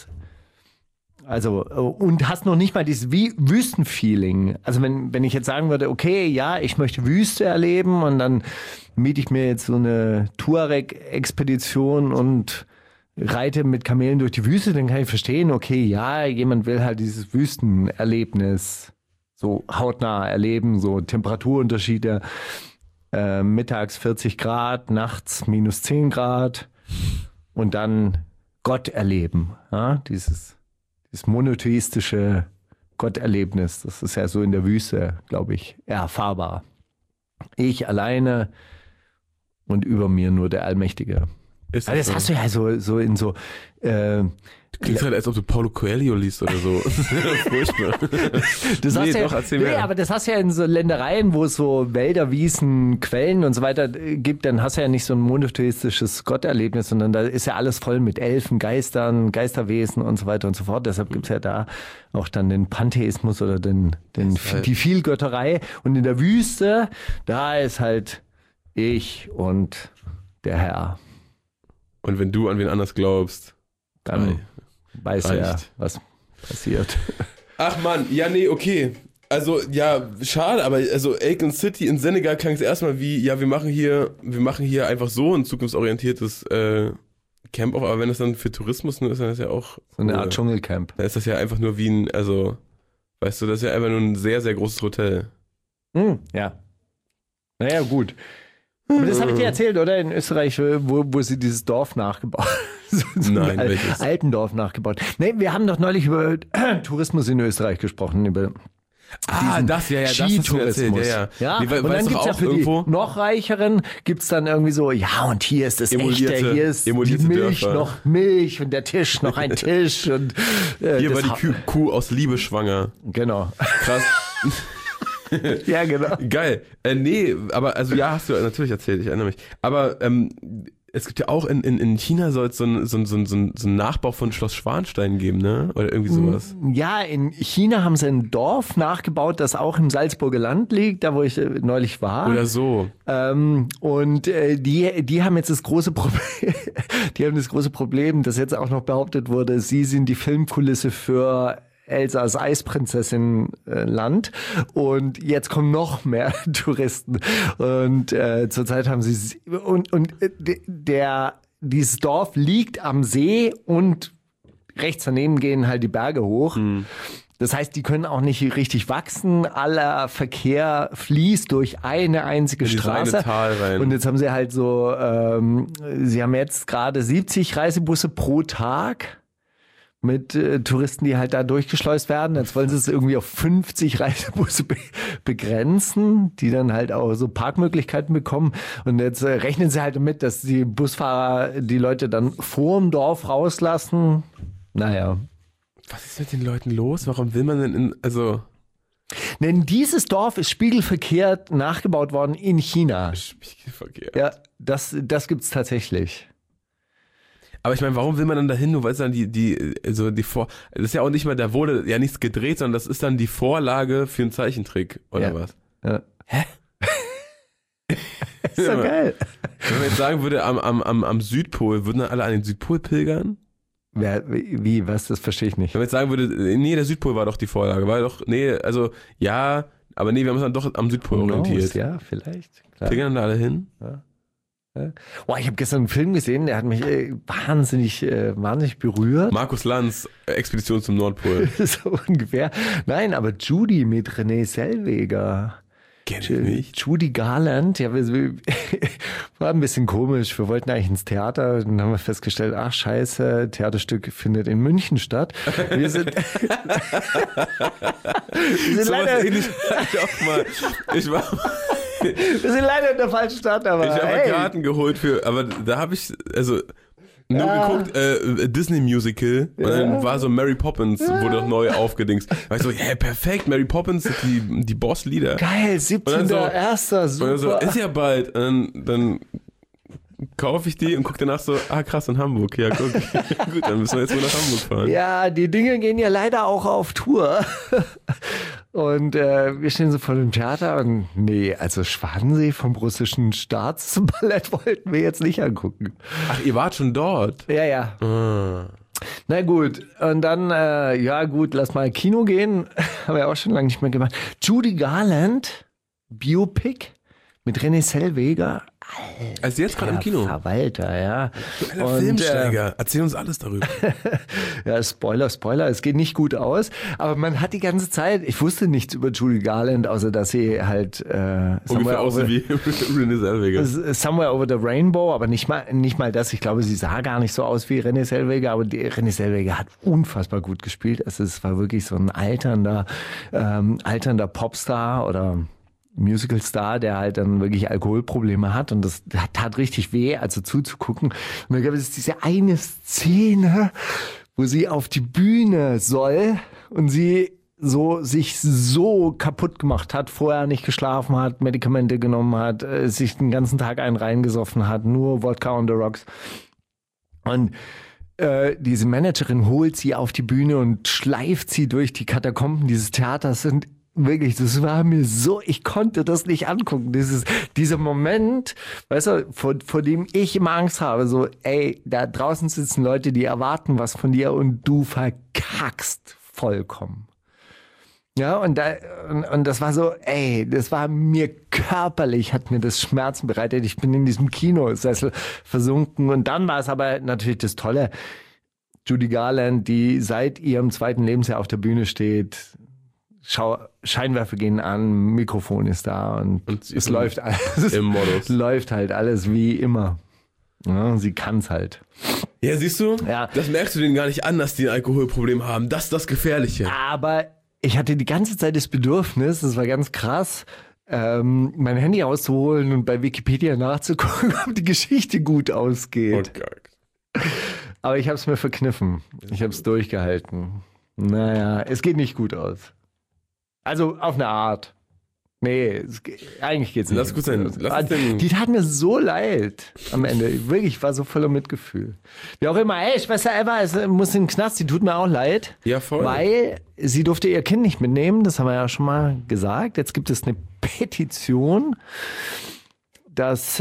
Und hast noch nicht mal dieses Wüstenfeeling. Also wenn ich jetzt sagen würde, okay, ja, ich möchte Wüste erleben, und dann miete ich mir jetzt so eine Tuareg-Expedition und reite mit Kamelen durch die Wüste, dann kann ich verstehen, okay, ja, jemand will halt dieses Wüstenerlebnis so hautnah erleben, so Temperaturunterschiede, mittags 40 Grad, nachts minus 10 Grad und dann Gott erleben, ja, dieses monotheistische Gotterlebnis, das ist ja so in der Wüste, glaube ich, erfahrbar. Ich alleine und über mir nur der Allmächtige. Also das hast du ja so in so... Du klingst halt, als ob du Paulo Coelho liest oder so. Furchtbar. Aber das hast du ja in so Ländereien, wo es so Wälder, Wiesen, Quellen und so weiter gibt, dann hast du ja nicht so ein monotheistisches Gotterlebnis, sondern da ist ja alles voll mit Elfen, Geistern, Geisterwesen und so weiter und so fort. Deshalb gibt's ja da auch dann den Pantheismus oder die Vielgötterei. Und in der Wüste, da ist halt ich und der Herr. Und wenn du an wen anders glaubst, dann weiß er, was passiert. Ach man, ja, nee, okay. Also, ja, schade, aber also Aiken City in Senegal klang es erstmal wie, ja, wir machen hier einfach so ein zukunftsorientiertes Camp auf, aber wenn das dann für Tourismus nur ist, dann ist das ja auch... So eine Art Dschungelcamp. Dann ist das ja einfach nur wie weißt du, das ist ja einfach nur ein sehr, sehr großes Hotel. Ja. Naja, gut. Aber das habe ich dir erzählt, oder? In Österreich, wo sie dieses Dorf nachgebaut haben. Nein, welches? Alten Dorf nachgebaut. Nee, wir haben doch neulich über Tourismus in Österreich gesprochen, über Skitourismus. Ja. Nee, und dann gibt's ja für die noch Reicheren, gibt's dann irgendwie so, ja, und hier ist das Echte, hier ist die Milch Dörfer. Noch Milch und der Tisch noch ein Tisch. Und hier war die Kuh aus Liebe schwanger. Genau. Krass. Ja, genau. Geil. Nee, aber also ja, hast du natürlich erzählt, ich erinnere mich. Aber es gibt ja auch in China soll es so einen Nachbau von Schloss Schwanstein geben, ne? Oder irgendwie sowas. Ja, in China haben sie ein Dorf nachgebaut, das auch im Salzburger Land liegt, da wo ich neulich war. Oder so. Und die haben jetzt das große Problem, dass jetzt auch noch behauptet wurde, sie sind die Filmkulisse für Elsas Eisprinzessin-Land, und jetzt kommen noch mehr Touristen, und zurzeit haben sie dieses Dorf liegt am See und rechts daneben gehen halt die Berge hoch. Das heißt, die können auch nicht richtig wachsen. Aller Verkehr fließt durch eine einzige Straße. Eine Tal rein. Und jetzt haben sie halt so, sie haben jetzt gerade 70 Reisebusse pro Tag, mit Touristen, die halt da durchgeschleust werden. Jetzt wollen sie es irgendwie auf 50 Reisebusse begrenzen, die dann halt auch so Parkmöglichkeiten bekommen. Und jetzt rechnen sie halt damit, dass die Busfahrer die Leute dann vorm Dorf rauslassen. Naja. Was ist mit den Leuten los? Warum will man denn Denn dieses Dorf ist spiegelverkehrt nachgebaut worden in China. Spiegelverkehrt? Ja, das gibt's tatsächlich. Aber ich meine, warum will man dann dahin, nur weil es dann das ist ja auch nicht mal, da wurde ja nichts gedreht, sondern das ist dann die Vorlage für einen Zeichentrick, oder was? Ja. Hä? Ist doch geil. Wenn man jetzt sagen würde, am Südpol, würden dann alle an den Südpol pilgern? Wie, was, das verstehe ich nicht. Wenn man jetzt sagen würde, nee, der Südpol war doch die Vorlage, wir haben uns dann doch am Südpol orientiert. Ja, vielleicht. Klar. Pilgern da alle hin? Ja. Boah, ich habe gestern einen Film gesehen, der hat mich wahnsinnig berührt. Markus Lanz, Expedition zum Nordpol. So ungefähr. Nein, aber Judy mit Renée Zellweger. Kenn ich nicht. Judy Garland, ja, war ein bisschen komisch. Wir wollten eigentlich ins Theater, dann haben wir festgestellt, ach scheiße, Theaterstück findet in München statt. Wir sind leider wir sind leider in der falschen Stadt, aber ich habe Karten geholt aber da habe ich nur geguckt, Disney Musical, und dann war so Mary Poppins, wurde doch neu aufgedingst. War ich so, perfekt, Mary Poppins, die Bosslieder. Geil, 17.01., super. So, ist ja bald. Und dann kaufe ich die und gucke danach so, krass, in Hamburg. Ja, guck. Gut, dann müssen wir jetzt wohl nach Hamburg fahren. Ja, die Dinge gehen ja leider auch auf Tour. Und wir stehen so vor dem Theater und also Schwanensee vom russischen Staatsballett wollten wir jetzt nicht angucken. Ach, ihr wart schon dort? Ja. Na gut, und dann, lass mal Kino gehen. Haben wir auch schon lange nicht mehr gemacht. Judy Garland, Biopic mit Renée Zellweger. Also jetzt gerade im Kino. Verwalter, ja. Du Filmsteiger, erzähl uns alles darüber. Ja, Spoiler, es geht nicht gut aus. Aber man hat die ganze Zeit, ich wusste nichts über Judy Garland, außer dass sie halt ungefähr aussieht wie Renée Zellweger. Somewhere Over the Rainbow, aber nicht mal das. Ich glaube, sie sah gar nicht so aus wie Renée Zellweger, aber Renée Zellweger hat unfassbar gut gespielt. Also es war wirklich so ein alternder Popstar oder Musicalstar, der halt dann wirklich Alkoholprobleme hat, und das tat richtig weh, also zuzugucken. Und dann gab es diese eine Szene, wo sie auf die Bühne soll und sie sich so kaputt gemacht hat, vorher nicht geschlafen hat, Medikamente genommen hat, sich den ganzen Tag einen reingesoffen hat, nur Wodka on the rocks. Und diese Managerin holt sie auf die Bühne und schleift sie durch die Katakomben dieses Theaters. Und wirklich, das war mir so, ich konnte das nicht angucken. Dieser Moment, weißt du, vor dem ich immer Angst habe, so, da draußen sitzen Leute, die erwarten was von dir und du verkackst vollkommen. Ja, und das war so, das war mir körperlich, hat mir das Schmerzen bereitet. Ich bin in diesem Kinosessel versunken, und dann war es aber natürlich das Tolle, Judy Garland, die seit ihrem 2. Lebensjahr auf der Bühne steht, Scheinwerfer gehen an, Mikrofon ist da und es läuft alles. Im Modus. Läuft halt alles wie immer. Ja, sie kann's halt. Ja, siehst du? Ja. Das merkst du denen gar nicht an, dass die ein Alkoholproblem haben. Das ist das Gefährliche. Aber ich hatte die ganze Zeit das Bedürfnis, das war ganz krass, mein Handy rauszuholen und bei Wikipedia nachzugucken, ob die Geschichte gut ausgeht. Okay. Aber ich habe es mir verkniffen. Ich habe es durchgehalten. Naja, es geht nicht gut aus. Also auf eine Art. Nee, eigentlich geht's nicht. Lass gut sein. Die tat mir so leid am Ende. Wirklich, ich war so voller Mitgefühl. Wie auch immer, Schwester Eva muss in den Knast, die tut mir auch leid. Ja, voll. Weil sie durfte ihr Kind nicht mitnehmen, das haben wir ja schon mal gesagt. Jetzt gibt es eine Petition, dass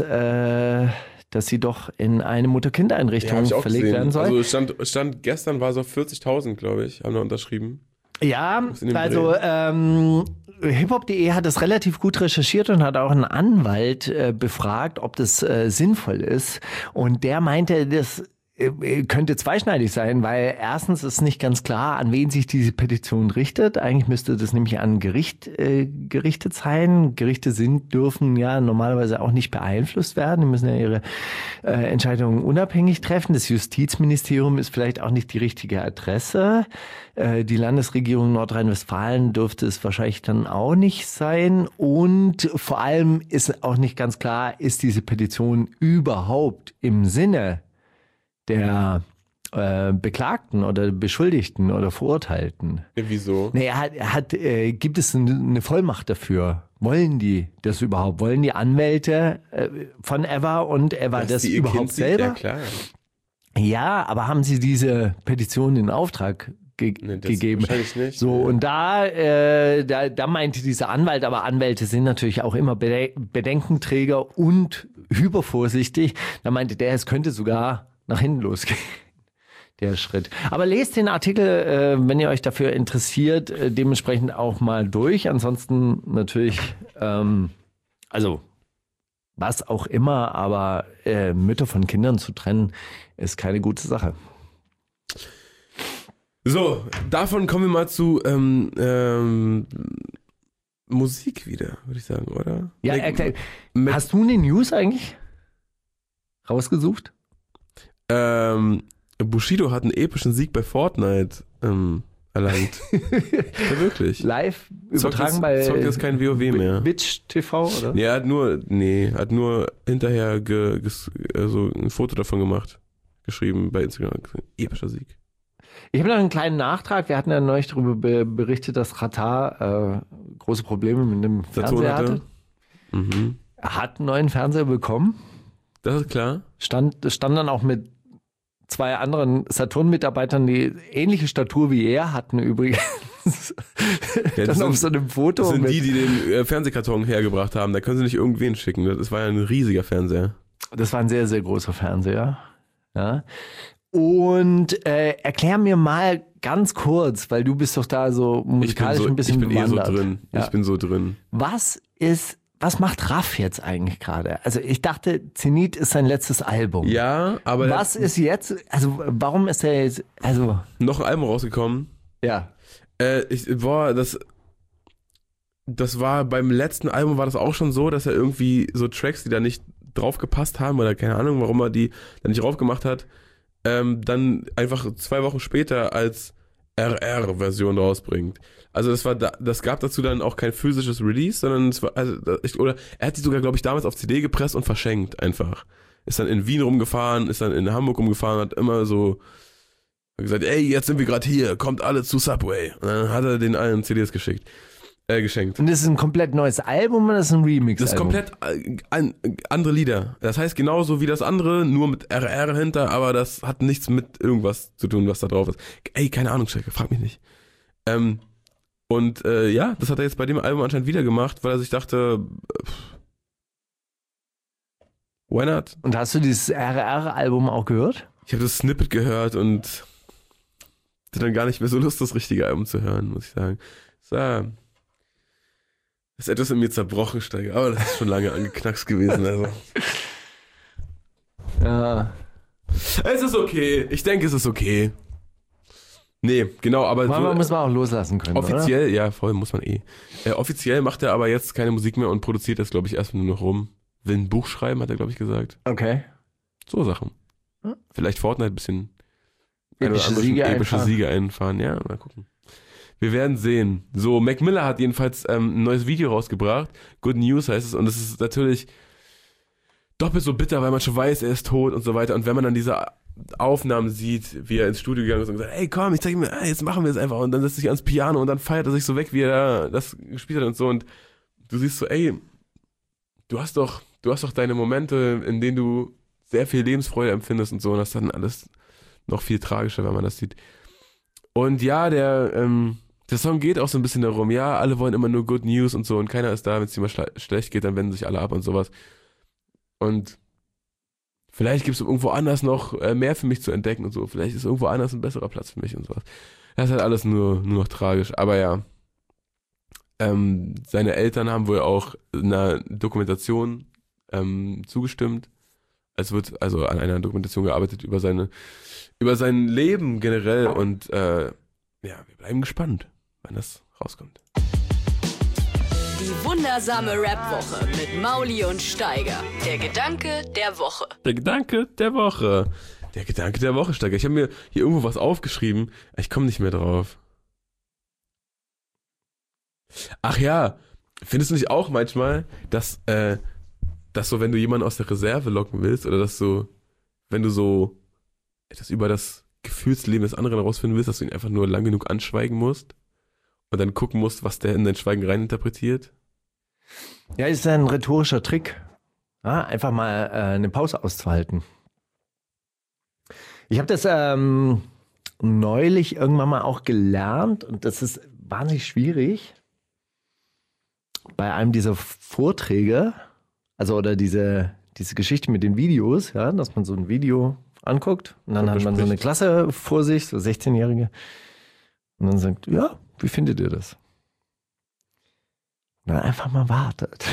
sie doch in eine Mutter-Kind-Einrichtung verlegt werden soll. Also stand gestern war so 40.000, glaube ich, haben da unterschrieben. Ja, also hiphop.de hat das relativ gut recherchiert und hat auch einen Anwalt befragt, ob das sinnvoll ist. Und der meinte, das könnte zweischneidig sein, weil erstens ist nicht ganz klar, an wen sich diese Petition richtet. Eigentlich müsste das nämlich an Gericht gerichtet sein. Gerichte dürfen ja normalerweise auch nicht beeinflusst werden. Die müssen ja ihre Entscheidungen unabhängig treffen. Das Justizministerium ist vielleicht auch nicht die richtige Adresse. Die Landesregierung Nordrhein-Westfalen dürfte es wahrscheinlich dann auch nicht sein. Und vor allem ist auch nicht ganz klar, ist diese Petition überhaupt im Sinne der Beklagten oder Beschuldigten oder Verurteilten. Ja, wieso? Naja, gibt es eine Vollmacht dafür? Wollen die das überhaupt? Wollen die Anwälte von Eva und Eva das überhaupt selber? Ja, klar. Ja, aber haben sie diese Petition in Auftrag gegeben? Wahrscheinlich nicht. So, und da meinte dieser Anwalt, aber Anwälte sind natürlich auch immer Bedenkenträger und hypervorsichtig. Da meinte der, es könnte sogar nach hinten losgehen, der Schritt. Aber lest den Artikel, wenn ihr euch dafür interessiert, dementsprechend auch mal durch. Ansonsten natürlich, also was auch immer, aber Mütter von Kindern zu trennen, ist keine gute Sache. So, davon kommen wir mal zu Musik wieder, würde ich sagen, oder? Ja, hast du eine News eigentlich rausgesucht? Bushido hat einen epischen Sieg bei Fortnite erlangt. Ja, wirklich. Live übertragen bei Zockt jetzt kein WoW mehr. Bitch TV, oder? Nee, er hat nur hinterher so ein Foto davon gemacht. Geschrieben bei Instagram. Epischer Sieg. Ich habe noch einen kleinen Nachtrag. Wir hatten ja neulich darüber berichtet, dass Katar große Probleme mit dem Fernseher hatte. Mhm. Er hat einen neuen Fernseher bekommen. Das ist klar. Stand dann auch mit 2 anderen Saturn-Mitarbeitern, die ähnliche Statur wie er hatten übrigens. Ja, dann auf so einem Foto. Das sind die den Fernsehkarton hergebracht haben. Da können sie nicht irgendwen schicken. Das war ja ein riesiger Fernseher. Das war ein sehr, sehr großer Fernseher. Ja. Und erklär mir mal ganz kurz, weil du bist doch da so musikalisch ein bisschen bewandert. Ich bin so drin. Was macht Raff jetzt eigentlich gerade? Also ich dachte, Zenit ist sein letztes Album. Ja, aber... Was ist jetzt, also warum ist er jetzt, also... Noch ein Album rausgekommen? Ja. Das war beim letzten Album war das auch schon so, dass er irgendwie so Tracks, die da nicht drauf gepasst haben oder keine Ahnung, warum er die da nicht drauf gemacht hat, dann einfach 2 Wochen später als RR-Version rausbringt. Also das gab dazu dann auch kein physisches Release, sondern es war, oder er hat die sogar, glaube ich, damals auf CD gepresst und verschenkt einfach. Ist dann in Wien rumgefahren, ist dann in Hamburg rumgefahren, hat immer so gesagt, ey, jetzt sind wir gerade hier, kommt alle zu Subway. Und dann hat er den allen CDs geschenkt. Und das ist ein komplett neues Album oder das ist ein Remix? Das ist komplett andere Lieder. Das heißt genauso wie das andere, nur mit RR hinter, aber das hat nichts mit irgendwas zu tun, was da drauf ist. Ey, keine Ahnung, Strecke, frag mich nicht. Ja, das hat er jetzt bei dem Album anscheinend wieder gemacht, weil er sich dachte, why not? Und hast du dieses RR-Album auch gehört? Ich habe das Snippet gehört und hatte dann gar nicht mehr so Lust, das richtige Album zu hören, muss ich sagen. So. Das ist etwas in mir zerbrochen, Steiger, aber das ist schon lange angeknackst gewesen. Also. Ja. Es ist okay. Ich denke, es ist okay. Nee, genau, aber man muss man auch loslassen können, offiziell, oder? Ja, voll, muss man offiziell macht er aber jetzt keine Musik mehr und produziert das, glaube ich, erstmal nur noch rum. Will ein Buch schreiben, hat er, glaube ich, gesagt. Okay. So Sachen. Hm? Vielleicht Fortnite ein bisschen epische Siege einfahren. Ja, mal gucken. Wir werden sehen. So, Mac Miller hat jedenfalls ein neues Video rausgebracht. Good News heißt es. Und es ist natürlich doppelt so bitter, weil man schon weiß, er ist tot und so weiter. Und wenn man dann diese Aufnahmen sieht, wie er ins Studio gegangen ist und gesagt, ey komm, ich zeig mir, jetzt machen wir es einfach. Und dann setzt er sich ans Piano und dann feiert er sich so weg, wie er das gespielt hat und so. Und du siehst so, ey, du hast doch deine Momente, in denen du sehr viel Lebensfreude empfindest und so. Und das ist dann alles noch viel tragischer, wenn man das sieht. Und ja, der Song geht auch so ein bisschen darum, ja, alle wollen immer nur Good News und so und keiner ist da, wenn es dir mal schlecht geht, dann wenden sich alle ab und sowas. Und vielleicht gibt es irgendwo anders noch mehr für mich zu entdecken und so. Vielleicht ist irgendwo anders ein besserer Platz für mich und sowas. Das ist halt alles nur noch tragisch. Aber ja, seine Eltern haben wohl auch einer Dokumentation zugestimmt. Es wird also an einer Dokumentation gearbeitet über sein Leben generell und wir bleiben gespannt, wann das rauskommt. Die wundersame Rap-Woche mit Mauli und Steiger. Der Gedanke der Woche. Der Gedanke der Woche. Der Gedanke der Woche, Steiger. Ich habe mir hier irgendwo was aufgeschrieben. Ich komme nicht mehr drauf. Ach ja, findest du nicht auch manchmal, dass so, wenn du jemanden aus der Reserve locken willst oder dass so, wenn du so etwas über das Gefühlsleben des anderen herausfinden willst, dass du ihn einfach nur lang genug anschweigen musst? Und dann gucken musst, was der in dein Schweigen reininterpretiert? Ja, ist ein rhetorischer Trick. Ja, einfach mal eine Pause auszuhalten. Ich habe das neulich irgendwann mal auch gelernt und das ist wahnsinnig schwierig. Bei einem dieser Vorträge, also oder diese Geschichte mit den Videos, ja, dass man so ein Video anguckt und dann hat man so eine Klasse vor sich, so 16-Jährige. Und dann sagt, ja, wie findet ihr das? Und dann einfach mal wartet.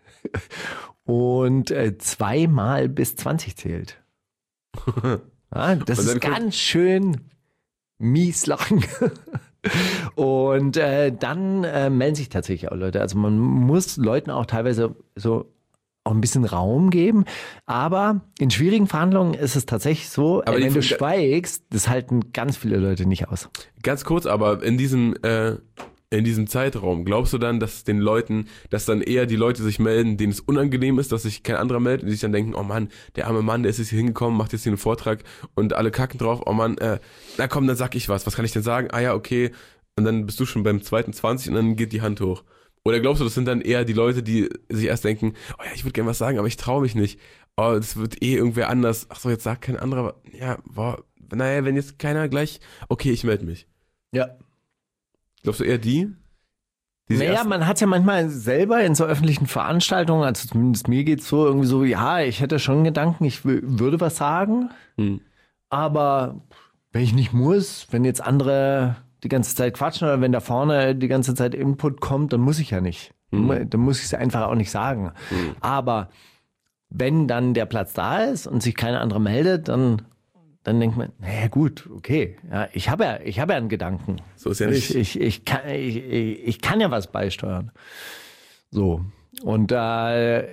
Und 2 mal bis 20 zählt. Ja, das ist ganz schön mies lachen. Und dann melden sich tatsächlich auch Leute. Also man muss Leuten auch teilweise so auch ein bisschen Raum geben. Aber in schwierigen Verhandlungen ist es tatsächlich so, wenn du schweigst, das halten ganz viele Leute nicht aus. Ganz kurz, aber in diesem Zeitraum, glaubst du dann, dass den Leuten, dass dann eher die Leute sich melden, denen es unangenehm ist, dass sich kein anderer meldet und die sich dann denken, oh Mann, der arme Mann, der ist jetzt hier hingekommen, macht jetzt hier einen Vortrag und alle kacken drauf, oh Mann, na komm, dann sag ich was kann ich denn sagen? Ah ja, okay. Und dann bist du schon beim zweiten 20 und dann geht die Hand hoch. Oder glaubst du, das sind dann eher die Leute, die sich erst denken, oh ja, ich würde gerne was sagen, aber ich traue mich nicht. Oh, das wird irgendwer anders. Ach so, jetzt sagt kein anderer. Ja, boah, naja, wenn jetzt keiner gleich, okay, ich melde mich. Ja. Glaubst du eher die? Naja, man hat ja manchmal selber in so öffentlichen Veranstaltungen, also zumindest mir geht's so, irgendwie so, ja, ich hätte schon Gedanken, ich würde was sagen, aber wenn ich nicht muss, wenn jetzt andere die ganze Zeit quatschen oder wenn da vorne die ganze Zeit Input kommt, dann muss ich ja nicht. Dann muss ich es einfach auch nicht sagen. Aber wenn dann der Platz da ist und sich keiner andere meldet, dann denkt man, naja gut, okay, ja, ich habe ja einen Gedanken. So ist ja nicht. Ich kann ja was beisteuern. So. Und das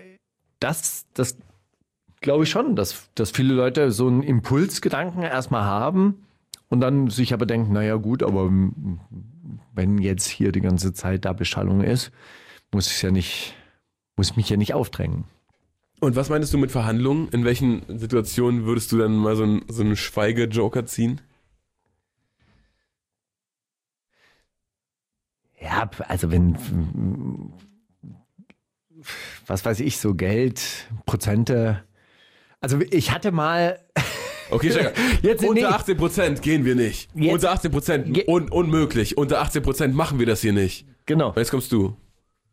glaube ich schon, dass viele Leute so einen Impulsgedanken erstmal haben und dann sich aber denken, naja gut, aber wenn jetzt hier die ganze Zeit da Beschallung ist, muss mich ja nicht aufdrängen. Und was meinst du mit Verhandlungen? In welchen Situationen würdest du dann mal so einen Schweige-Joker ziehen? Ja, also wenn, was weiß ich, so Geld, Prozente. Also ich hatte mal... Okay, Steiger. Jetzt unter 18% gehen wir nicht. Unter 18% unmöglich. Unter 18% machen wir das hier nicht. Genau. Und jetzt kommst du.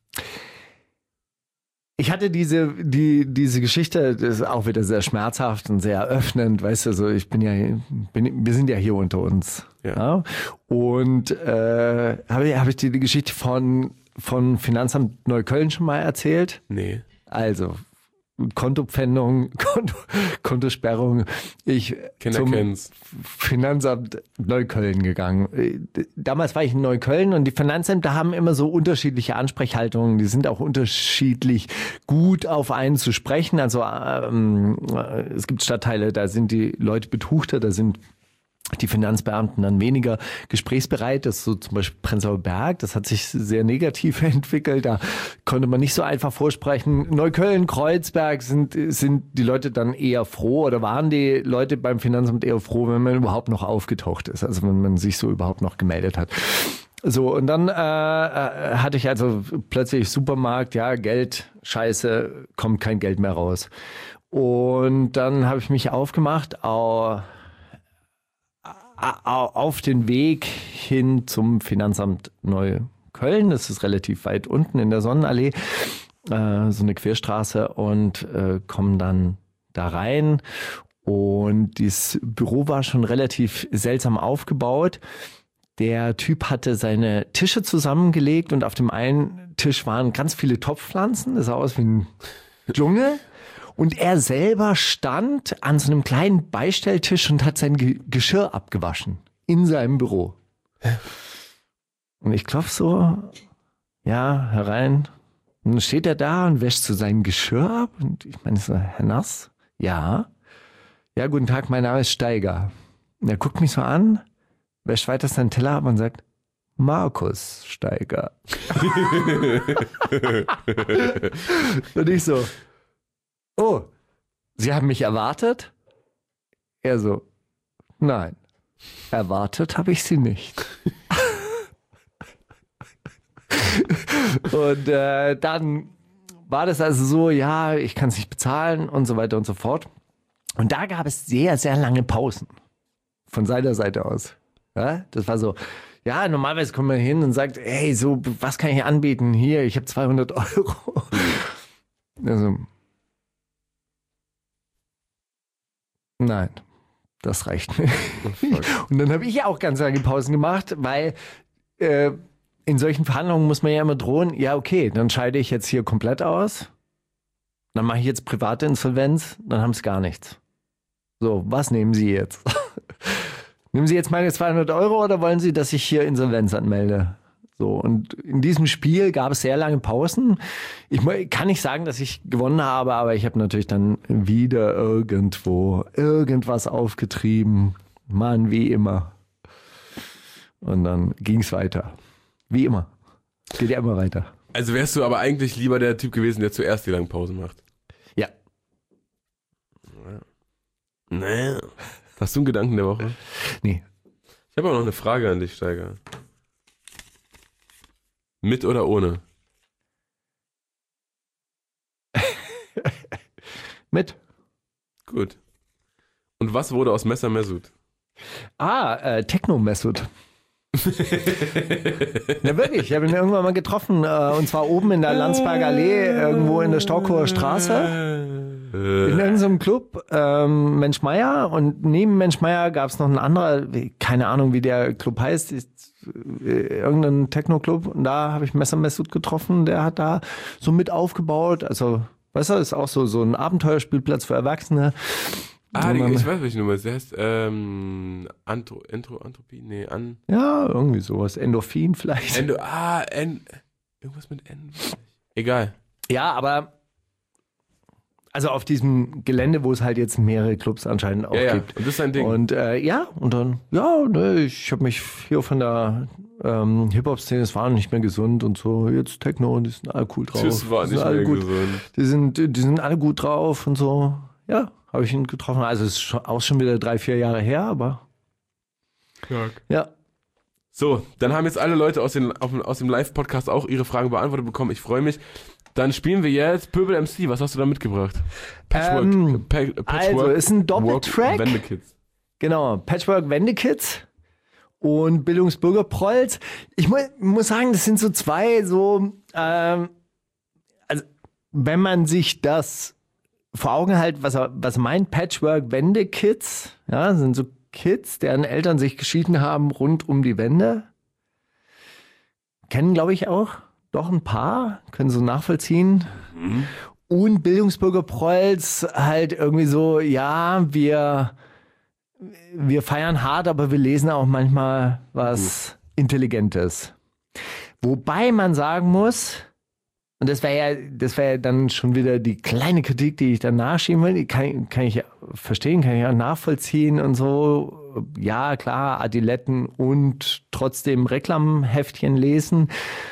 Ich hatte diese Geschichte, das ist auch wieder sehr schmerzhaft und sehr öffnend, weißt du, so wir sind ja hier unter uns. Ja. Und habe ich dir die Geschichte von Finanzamt Neukölln schon mal erzählt? Nee. Also Kontopfändung, Kontosperrung. Ich zum Finanzamt Neukölln gegangen. Damals war ich in Neukölln und die Finanzämter haben immer so unterschiedliche Ansprechhaltungen. Die sind auch unterschiedlich gut auf einen zu sprechen. Also es gibt Stadtteile, da sind die Leute betuchter, da sind die Finanzbeamten dann weniger gesprächsbereit. Das ist so zum Beispiel Prenzlauer Berg. Das hat sich sehr negativ entwickelt. Da konnte man nicht so einfach vorsprechen. Neukölln, Kreuzberg sind die Leute dann eher froh oder waren die Leute beim Finanzamt eher froh, wenn man überhaupt noch aufgetaucht ist. Also wenn man sich so überhaupt noch gemeldet hat. So, und dann hatte ich also plötzlich Supermarkt, ja, Geld, scheiße, kommt kein Geld mehr raus. Und dann habe ich mich aufgemacht, auf den Weg hin zum Finanzamt Neukölln. Das ist relativ weit unten in der Sonnenallee, so eine Querstraße, und kommen dann da rein. Und dieses Büro war schon relativ seltsam aufgebaut. Der Typ hatte seine Tische zusammengelegt und auf dem einen Tisch waren ganz viele Topfpflanzen. Das sah aus wie ein Dschungel. Und er selber stand an so einem kleinen Beistelltisch und hat sein Geschirr abgewaschen. In seinem Büro. Und ich klopfe so, ja, herein. Und dann steht er da und wäscht so sein Geschirr ab. Und ich meine so, Herr Nass? Ja. Ja, guten Tag, mein Name ist Steiger. Und er guckt mich so an, wäscht weiter seinen Teller ab und sagt, Markus Steiger. Und ich so, oh, Sie haben mich erwartet? Er so, nein, erwartet habe ich Sie nicht. Und dann war das also so, ja, ich kann es nicht bezahlen und so weiter und so fort. Und da gab es sehr, sehr lange Pausen von seiner Seite aus. Ja, das war so, ja, normalerweise kommt man hin und sagt, hey, so, was kann ich anbieten? Hier, ich habe 200 Euro. Also, nein, das reicht nicht. Und dann habe ich auch ganz lange Pausen gemacht, weil in solchen Verhandlungen muss man ja immer drohen, ja, okay, dann scheide ich jetzt hier komplett aus, dann mache ich jetzt private Insolvenz, dann haben sie gar nichts. So, was nehmen Sie jetzt? Nehmen Sie jetzt meine 200 Euro oder wollen Sie, dass ich hier Insolvenz anmelde? So, und in diesem Spiel gab es sehr lange Pausen. Ich kann nicht sagen, dass ich gewonnen habe, aber ich habe natürlich dann wieder irgendwo irgendwas aufgetrieben. Mann, wie immer. Und dann ging es weiter. Wie immer. Es geht ja immer weiter. Also wärst du aber eigentlich lieber der Typ gewesen, der zuerst die langen Pausen macht? Ja. Naja. Hast du einen Gedanken der Woche? Nee. Ich habe auch noch eine Frage an dich, Steiger. Mit oder ohne? Mit. Gut. Und was wurde aus Messer Mesut? Techno Mesut. Na wirklich, ich habe ihn irgendwann mal getroffen, und zwar oben in der Landsberger Allee, irgendwo in der Stockower Straße. In irgendeinem Club, Mensch Meier, und neben Mensch Meier gab es noch einen anderen, keine Ahnung wie der Club heißt, irgendein Techno-Club, und da habe ich Messer Mesut getroffen, der hat da so mit aufgebaut, also weißt du, ist auch so ein Abenteuerspielplatz für Erwachsene. Ich weiß, welche Nummer ist. Der heißt Entropie? Nee, ja, irgendwie sowas. Endorphin vielleicht. Irgendwas mit N. Egal. Ja, aber also auf diesem Gelände, wo es halt jetzt mehrere Clubs anscheinend auch gibt. Und das ist ein Ding. Und und dann, ich habe mich hier von der Hip-Hop-Szene, es war nicht mehr gesund und so, jetzt Techno und die sind alle cool drauf. Das war nicht mehr gesund. Die sind alle gut drauf und so. Ja, habe ich ihn getroffen. Also es ist auch schon wieder 3-4 Jahre her, aber ja. So, dann haben jetzt alle Leute aus dem Live-Podcast auch ihre Fragen beantwortet bekommen. Ich freue mich. Dann spielen wir jetzt Pöbel MC. Was hast du da mitgebracht? Patchwork also, ist ein Doppeltrack. Wendekids. Genau, Patchwork Wendekids und Bildungsbürgerprolls. Ich muss sagen, das sind so zwei also wenn man sich das vor Augen hält, was meint Patchwork Wendekids, ja, sind so Kids, deren Eltern sich geschieden haben rund um die Wende. Kennen, glaube ich, auch doch ein paar, können so nachvollziehen. Mhm. Und Bildungsbürgerprolls halt irgendwie so, ja, wir feiern hart, aber wir lesen auch manchmal was Intelligentes. Wobei man sagen muss, und das wäre ja dann schon wieder die kleine Kritik, die ich dann nachschieben will, die kann ich verstehen, kann ich auch nachvollziehen und so. Ja, klar, Adiletten und trotzdem Reklamheftchen lesen.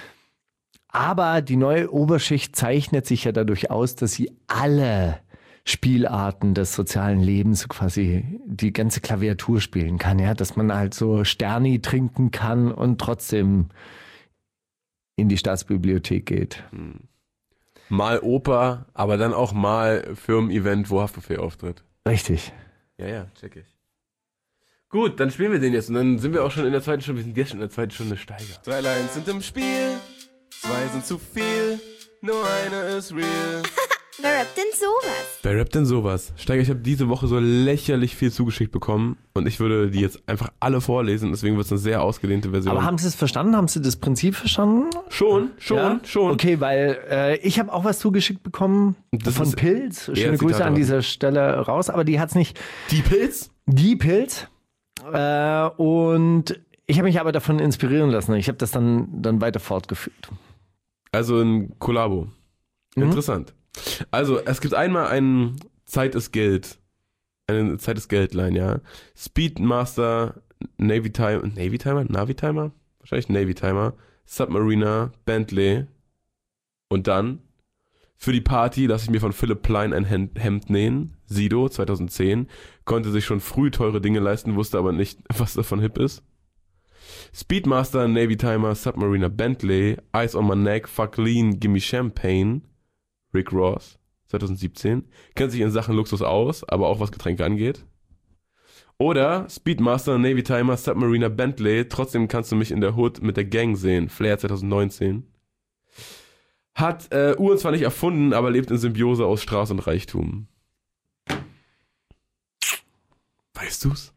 Aber die neue Oberschicht zeichnet sich ja dadurch aus, dass sie alle Spielarten des sozialen Lebens quasi die ganze Klaviatur spielen kann, ja, dass man halt so Sterni trinken kann und trotzdem in die Staatsbibliothek geht. Mal Oper, aber dann auch mal Firmen-Event, wo Haftbefehl auftritt. Richtig. Ja, check ich. Gut, dann spielen wir den jetzt und dann sind wir auch schon in der zweiten Stunde. Wir sind jetzt schon in der zweiten Stunde Steiger. 3 Lines sind im Spiel, 2 sind zu viel, nur eine ist real. Wer rappt denn sowas? Wer rappt denn sowas? Steiger, ich habe diese Woche so lächerlich viel zugeschickt bekommen und ich würde die jetzt einfach alle vorlesen, deswegen wird es eine sehr ausgedehnte Version. Aber haben Sie es verstanden? Haben Sie das Prinzip verstanden? Schon. Okay, weil ich habe auch was zugeschickt bekommen von Pilz. Schöne Grüße an dieser Stelle raus, aber die hat's nicht. Die Pilz? Die Pilz. Und ich habe mich aber davon inspirieren lassen. Ich habe das dann weiter fortgeführt. Also ein Kollabo. Interessant. Also, es gibt einmal einen Zeit ist Geld. Eine Zeit ist Geld-Line, ja. Speedmaster, Navitimer? Wahrscheinlich Navitimer. Submariner, Bentley. Und dann, für die Party lasse ich mir von Philipp Plein ein Hemd nähen. Sido, 2010. Konnte sich schon früh teure Dinge leisten, wusste aber nicht, was davon hip ist. Speedmaster, Navitimer, Submariner, Bentley. Ice on my neck, fuck lean, gimme champagne. Rick Ross, 2017. Kennt sich in Sachen Luxus aus, aber auch was Getränke angeht. Oder Speedmaster, Navitimer, Submariner, Bentley. Trotzdem kannst du mich in der Hood mit der Gang sehen. Flair, 2019. Hat Uhren zwar nicht erfunden, aber lebt in Symbiose aus Straße und Reichtum. Weißt du's?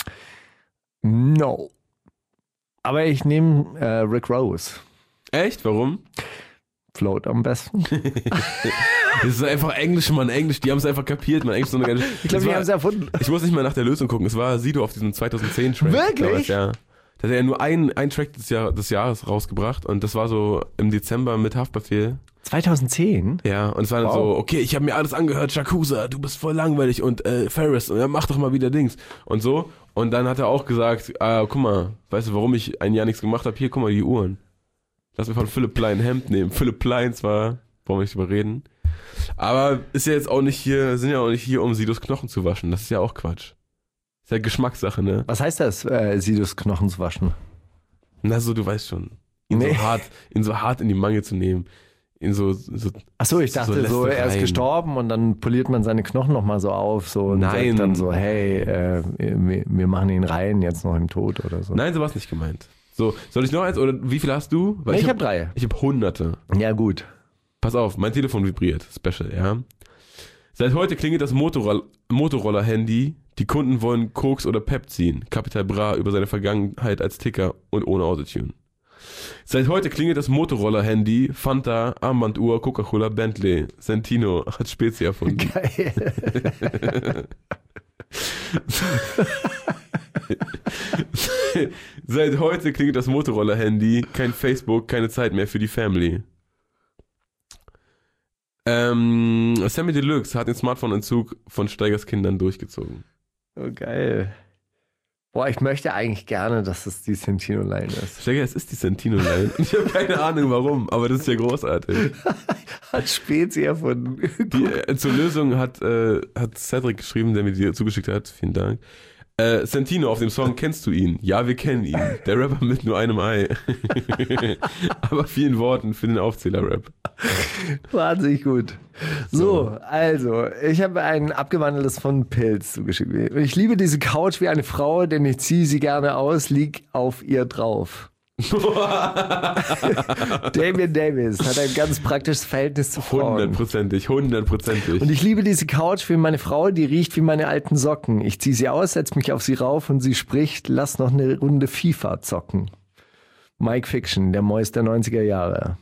No. Aber ich nehme Rick Ross. Echt? Warum? Float am besten. Das ist einfach Englisch, Mann. Englisch, die haben es einfach kapiert, Mann. Englisch so eine geile. Ich glaube, die haben es erfunden. Ich muss nicht mal nach der Lösung gucken. Es war Sido auf diesem 2010-Track. Wirklich? Ja. Da hat er ja nur einen Track des Jahres rausgebracht und das war so im Dezember mit Haftbefehl. 2010? Ja, und es war dann so, okay, ich habe mir alles angehört, Shakusa, du bist voll langweilig und Ferris, und ja, mach doch mal wieder Dings und so. Und dann hat er auch gesagt, guck mal, weißt du, warum ich ein Jahr nichts gemacht habe? Hier, guck mal, die Uhren. Lass mir von Philipp Plein ein Hemd nehmen. Philipp Plein zwar, wollen wir nicht drüber reden. Aber ist ja jetzt auch nicht hier, sind ja auch nicht hier, um Sidos Knochen zu waschen. Das ist ja auch Quatsch. Ist ja Geschmackssache, ne? Was heißt das, Sidos Knochen zu waschen? Na so, du weißt schon. Ihn so hart in die Mangel zu nehmen. Achso, ich dachte so, er ist gestorben und dann poliert man seine Knochen nochmal so auf so und sagt dann so, hey, wir machen ihn rein jetzt noch im Tod oder so. Nein, so war es nicht gemeint. So, soll ich noch eins oder wie viel hast du? Weil ich habe 3. Ich habe Hunderte. Ja, gut. Pass auf, mein Telefon vibriert. Special, ja. Seit heute klingelt das Motorola-Handy. Die Kunden wollen Koks oder Pep ziehen. Capital Bra über seine Vergangenheit als Ticker und ohne Autotune. Seit heute klingelt das Motorola-Handy. Fanta, Armbanduhr, Coca-Cola, Bentley. Santino hat Spezi erfunden. Geil. Seit heute klingelt das Motorola-Handy. Kein Facebook, keine Zeit mehr für die Family. Sammy Deluxe hat den Smartphone-Entzug von Steigers Kindern durchgezogen. Oh, geil. Boah, ich möchte eigentlich gerne, dass es die Santino-Line ist. Steiger, es ist die Santino-Line. Ich habe keine Ahnung warum, aber das ist ja großartig. Hat Spezi erfunden. Zur Lösung hat Cedric geschrieben, der mir die zugeschickt hat. Vielen Dank. Santino auf dem Song, kennst du ihn? Ja, wir kennen ihn. Der Rapper mit nur einem Ei. Aber vielen Worten für den Aufzähler-Rap. Wahnsinnig gut. So, also, ich habe ein abgewandeltes von Pilz zugeschickt. Ich liebe diese Couch wie eine Frau, denn ich ziehe sie gerne aus, lieg auf ihr drauf. Damian Davis hat ein ganz praktisches Verhältnis zu Frauen. 100%. Und ich liebe diese Couch wie meine Frau, die riecht wie meine alten Socken. Ich ziehe sie aus, setze mich auf sie rauf und sie spricht, lass noch eine Runde FIFA zocken. Mike Fiction, der Mois der 90er Jahre.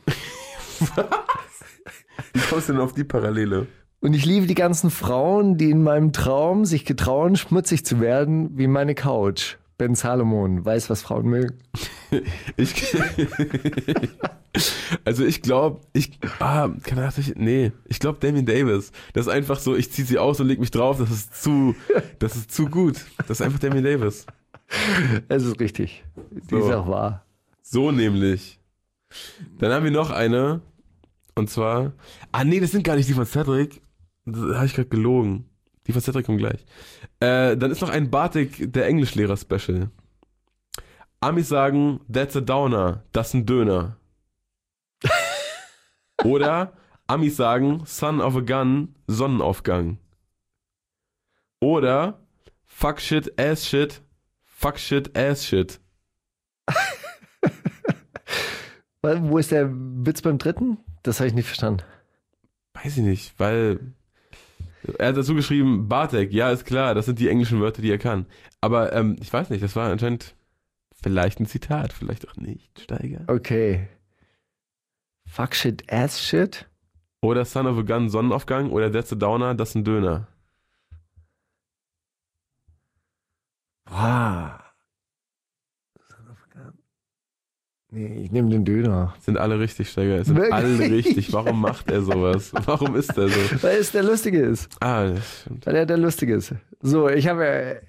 Wie kommst du denn auf die Parallele? Und ich liebe die ganzen Frauen, die in meinem Traum sich getrauen, schmutzig zu werden, wie meine Couch. Ben Salomon, weiß, was Frauen mögen. Ich glaube, ich glaube Damian Davis. Das ist einfach so, ich ziehe sie aus und leg mich drauf, das ist zu gut. Das ist einfach Damian Davis. Es ist richtig. Die ist auch wahr. So nämlich. Dann haben wir noch eine. Und zwar, das sind gar nicht die von Cedric. Da habe ich gerade gelogen. Die von Cedric kommt gleich. Dann ist noch ein Bartik, der Englischlehrer-Special. Amis sagen, that's a downer, das ist ein Döner. Oder Amis sagen, son of a gun, Sonnenaufgang. Oder fuck shit, ass shit, fuck shit, ass shit. Wo ist der Witz beim dritten? Das habe ich nicht verstanden. Bei weiß ich nicht, weil er hat dazu geschrieben, Bartek, ja, ist klar, das sind die englischen Wörter, die er kann. Aber ich weiß nicht, das war anscheinend vielleicht ein Zitat, vielleicht auch nicht, Steiger. Okay. Fuck shit, ass shit. Oder Son of a Gun, Sonnenaufgang. Oder That's a Downer, das ist ein Döner. Boah. Son of a Gun. Nee, ich nehme den Döner. Sind alle richtig, Steiger. Sind Wirklich? alle richtig. Warum macht er sowas? Warum ist er so? Weil es der Lustige ist. Ah, das stimmt. Weil er der Lustige ist. So, ich hab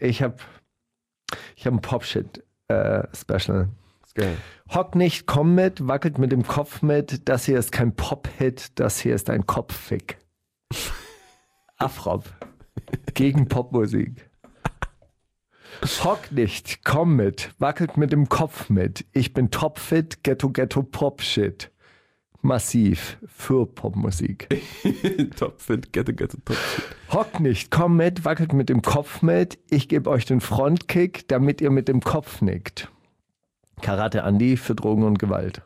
ein Pop-Shit-Special. Geil. Hock nicht, komm mit, wackelt mit dem Kopf mit. Das hier ist kein Pop-Hit, das hier ist ein Kopffick. Afrop. Gegen Popmusik. Hock nicht, komm mit, wackelt mit dem Kopf mit. Ich bin topfit, Ghetto Pop-Shit. Massiv für Popmusik. Topfit, Ghetto Top-Shit. Hock nicht, komm mit, wackelt mit dem Kopf mit. Ich gebe euch den Frontkick, damit ihr mit dem Kopf nickt. Karate Andi für Drogen und Gewalt.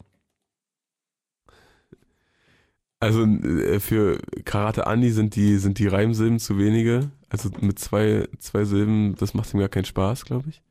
Also für Karate Andi sind die Reimsilben zu wenige. Also mit zwei Silben, das macht ihm gar keinen Spaß, glaube ich.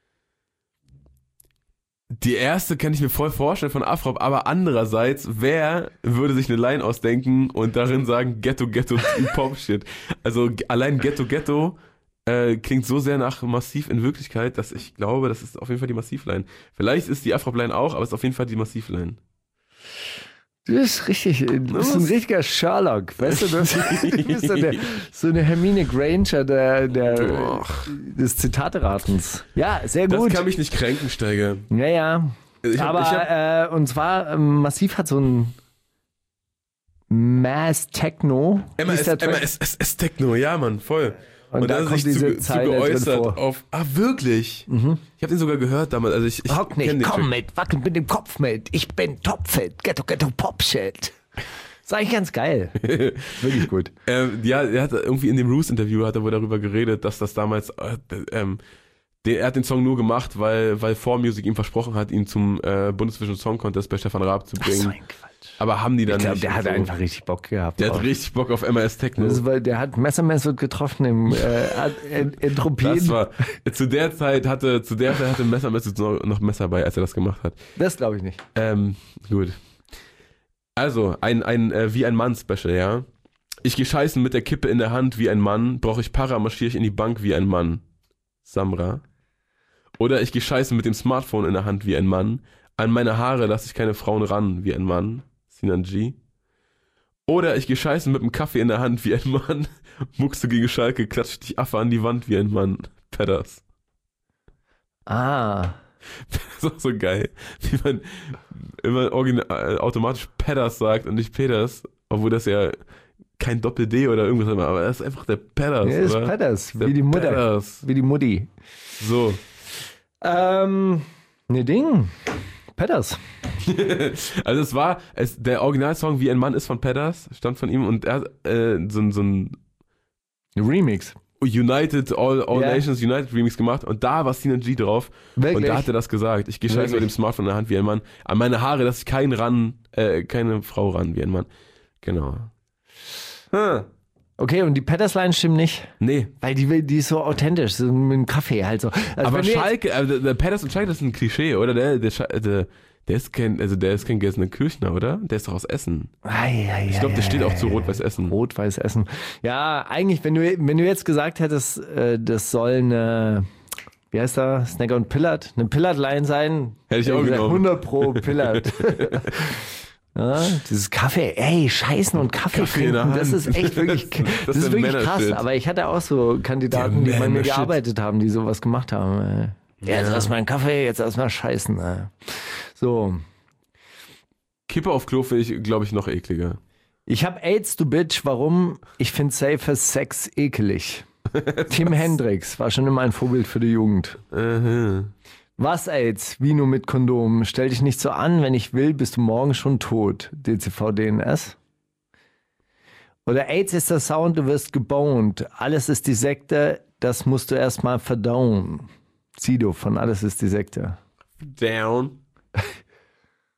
Die erste kann ich mir voll vorstellen von Afrop, aber andererseits, wer würde sich eine Line ausdenken und darin sagen Ghetto Pop-Shit? Also allein Ghetto klingt so sehr nach Massiv in Wirklichkeit, dass ich glaube, das ist auf jeden Fall die Massiv-Line. Vielleicht ist die Afrop-Line auch, aber es ist auf jeden Fall die Massiv-Line. Du bist richtig, du bist ein richtiger Sherlock, weißt du, du bist so eine Hermine Granger des Zitateratens. Ja, sehr gut. Das kann mich nicht kränken, Steiger. Ja. Und zwar, Massiv hat so ein Mass Techno. MAS Techno, ja, Mann, voll. Und da kommt diese Zeile geäußert drin vor. auf. Ah, wirklich? Mhm. Ich habe den sogar gehört damals. Also ich Hock nicht, komm mit, wackel mit dem Kopf mit. Ich bin topfit, Ghetto Pop-Shit. Ist eigentlich ganz geil. Wirklich gut. Ja, er hat irgendwie in dem Roos-Interview hat er wohl darüber geredet, dass das damals, er hat den Song nur gemacht, weil 4Music ihm versprochen hat, ihn zum Bundesvision Song Contest bei Stefan Raab zu bringen. So ein Quatsch. Aber haben die dann ich glaube, nicht. Der hat einfach richtig Bock gehabt. Der hat richtig Bock auf MAS Techno. Das ist, weil der hat Messermess getroffen im Entropien. Das war, zu der Zeit hatte Messermess noch Messer bei, als er das gemacht hat. Das glaube ich nicht. Gut. Also, ein wie ein Mann-Special, ja. Ich geh scheißen mit der Kippe in der Hand wie ein Mann, brauche ich Para, marschiere ich in die Bank wie ein Mann. Samra. Oder ich geh scheißen mit dem Smartphone in der Hand wie ein Mann, an meine Haare lasse ich keine Frauen ran wie ein Mann. Sinan G. Oder ich geh scheißen mit dem Kaffee in der Hand wie ein Mann, muckst gegen Schalke, klatscht dich Affe an die Wand wie ein Mann. Pedders. Ah. Das ist auch so geil, wie man immer automatisch Pedders sagt und nicht Peters, obwohl das ja kein Doppel-D oder irgendwas ist, aber das ist einfach der Pedders. Ja, das ist Pedders, wie die Mutter. Pedders. Wie die Mutti. So. Ne Ding. Pedders. Also der Originalsong Wie ein Mann ist von Pedders, stammt von ihm und er hat so ein Remix. All Nations United Remix gemacht und da war Sinan G drauf. Wirklich? Und da hat er das gesagt. Ich gehe scheiße mit dem Smartphone in der Hand wie ein Mann. An meine Haare lasse ich keine Frau ran wie ein Mann. Genau. Okay, und die Pedders-Line stimmt nicht? Nee. Weil die ist so authentisch, so mit dem Kaffee halt so. Also aber Schalke, der Pedders und Schalke, das ist ein Klischee, oder? Der ist kein Gelsenkirchner, oder? Der ist doch aus Essen. Ich glaube, der steht auch zu Rot-Weiß Essen. Rot-Weiß Essen. Ja, eigentlich, wenn du jetzt gesagt hättest, das soll eine, wie heißt da, Snacker und Pillard, eine Pillard-Line sein. Hätte ich auch genommen. 100 pro Pillard. Ja, dieses Kaffee, Scheißen und Kaffee trinken, das ist echt wirklich, das ist wirklich krass. Aber ich hatte auch so Kandidaten, die bei mir gearbeitet haben, die sowas gemacht haben. Jetzt erstmal einen Kaffee, jetzt erstmal Scheißen. So. Kippe auf Klo finde ich, glaube ich, noch ekliger. Ich habe AIDS, du Bitch. Warum? Ich finde safer Sex ekelig. Tim Hendricks war schon immer ein Vorbild für die Jugend. Was AIDS? Wie nur mit Kondom? Stell dich nicht so an, wenn ich will, bist du morgen schon tot. DCV DNS. Oder AIDS ist der Sound, du wirst geboned. Alles ist die Sekte, das musst du erstmal verdauen. Sido von Alles ist die Sekte. Down.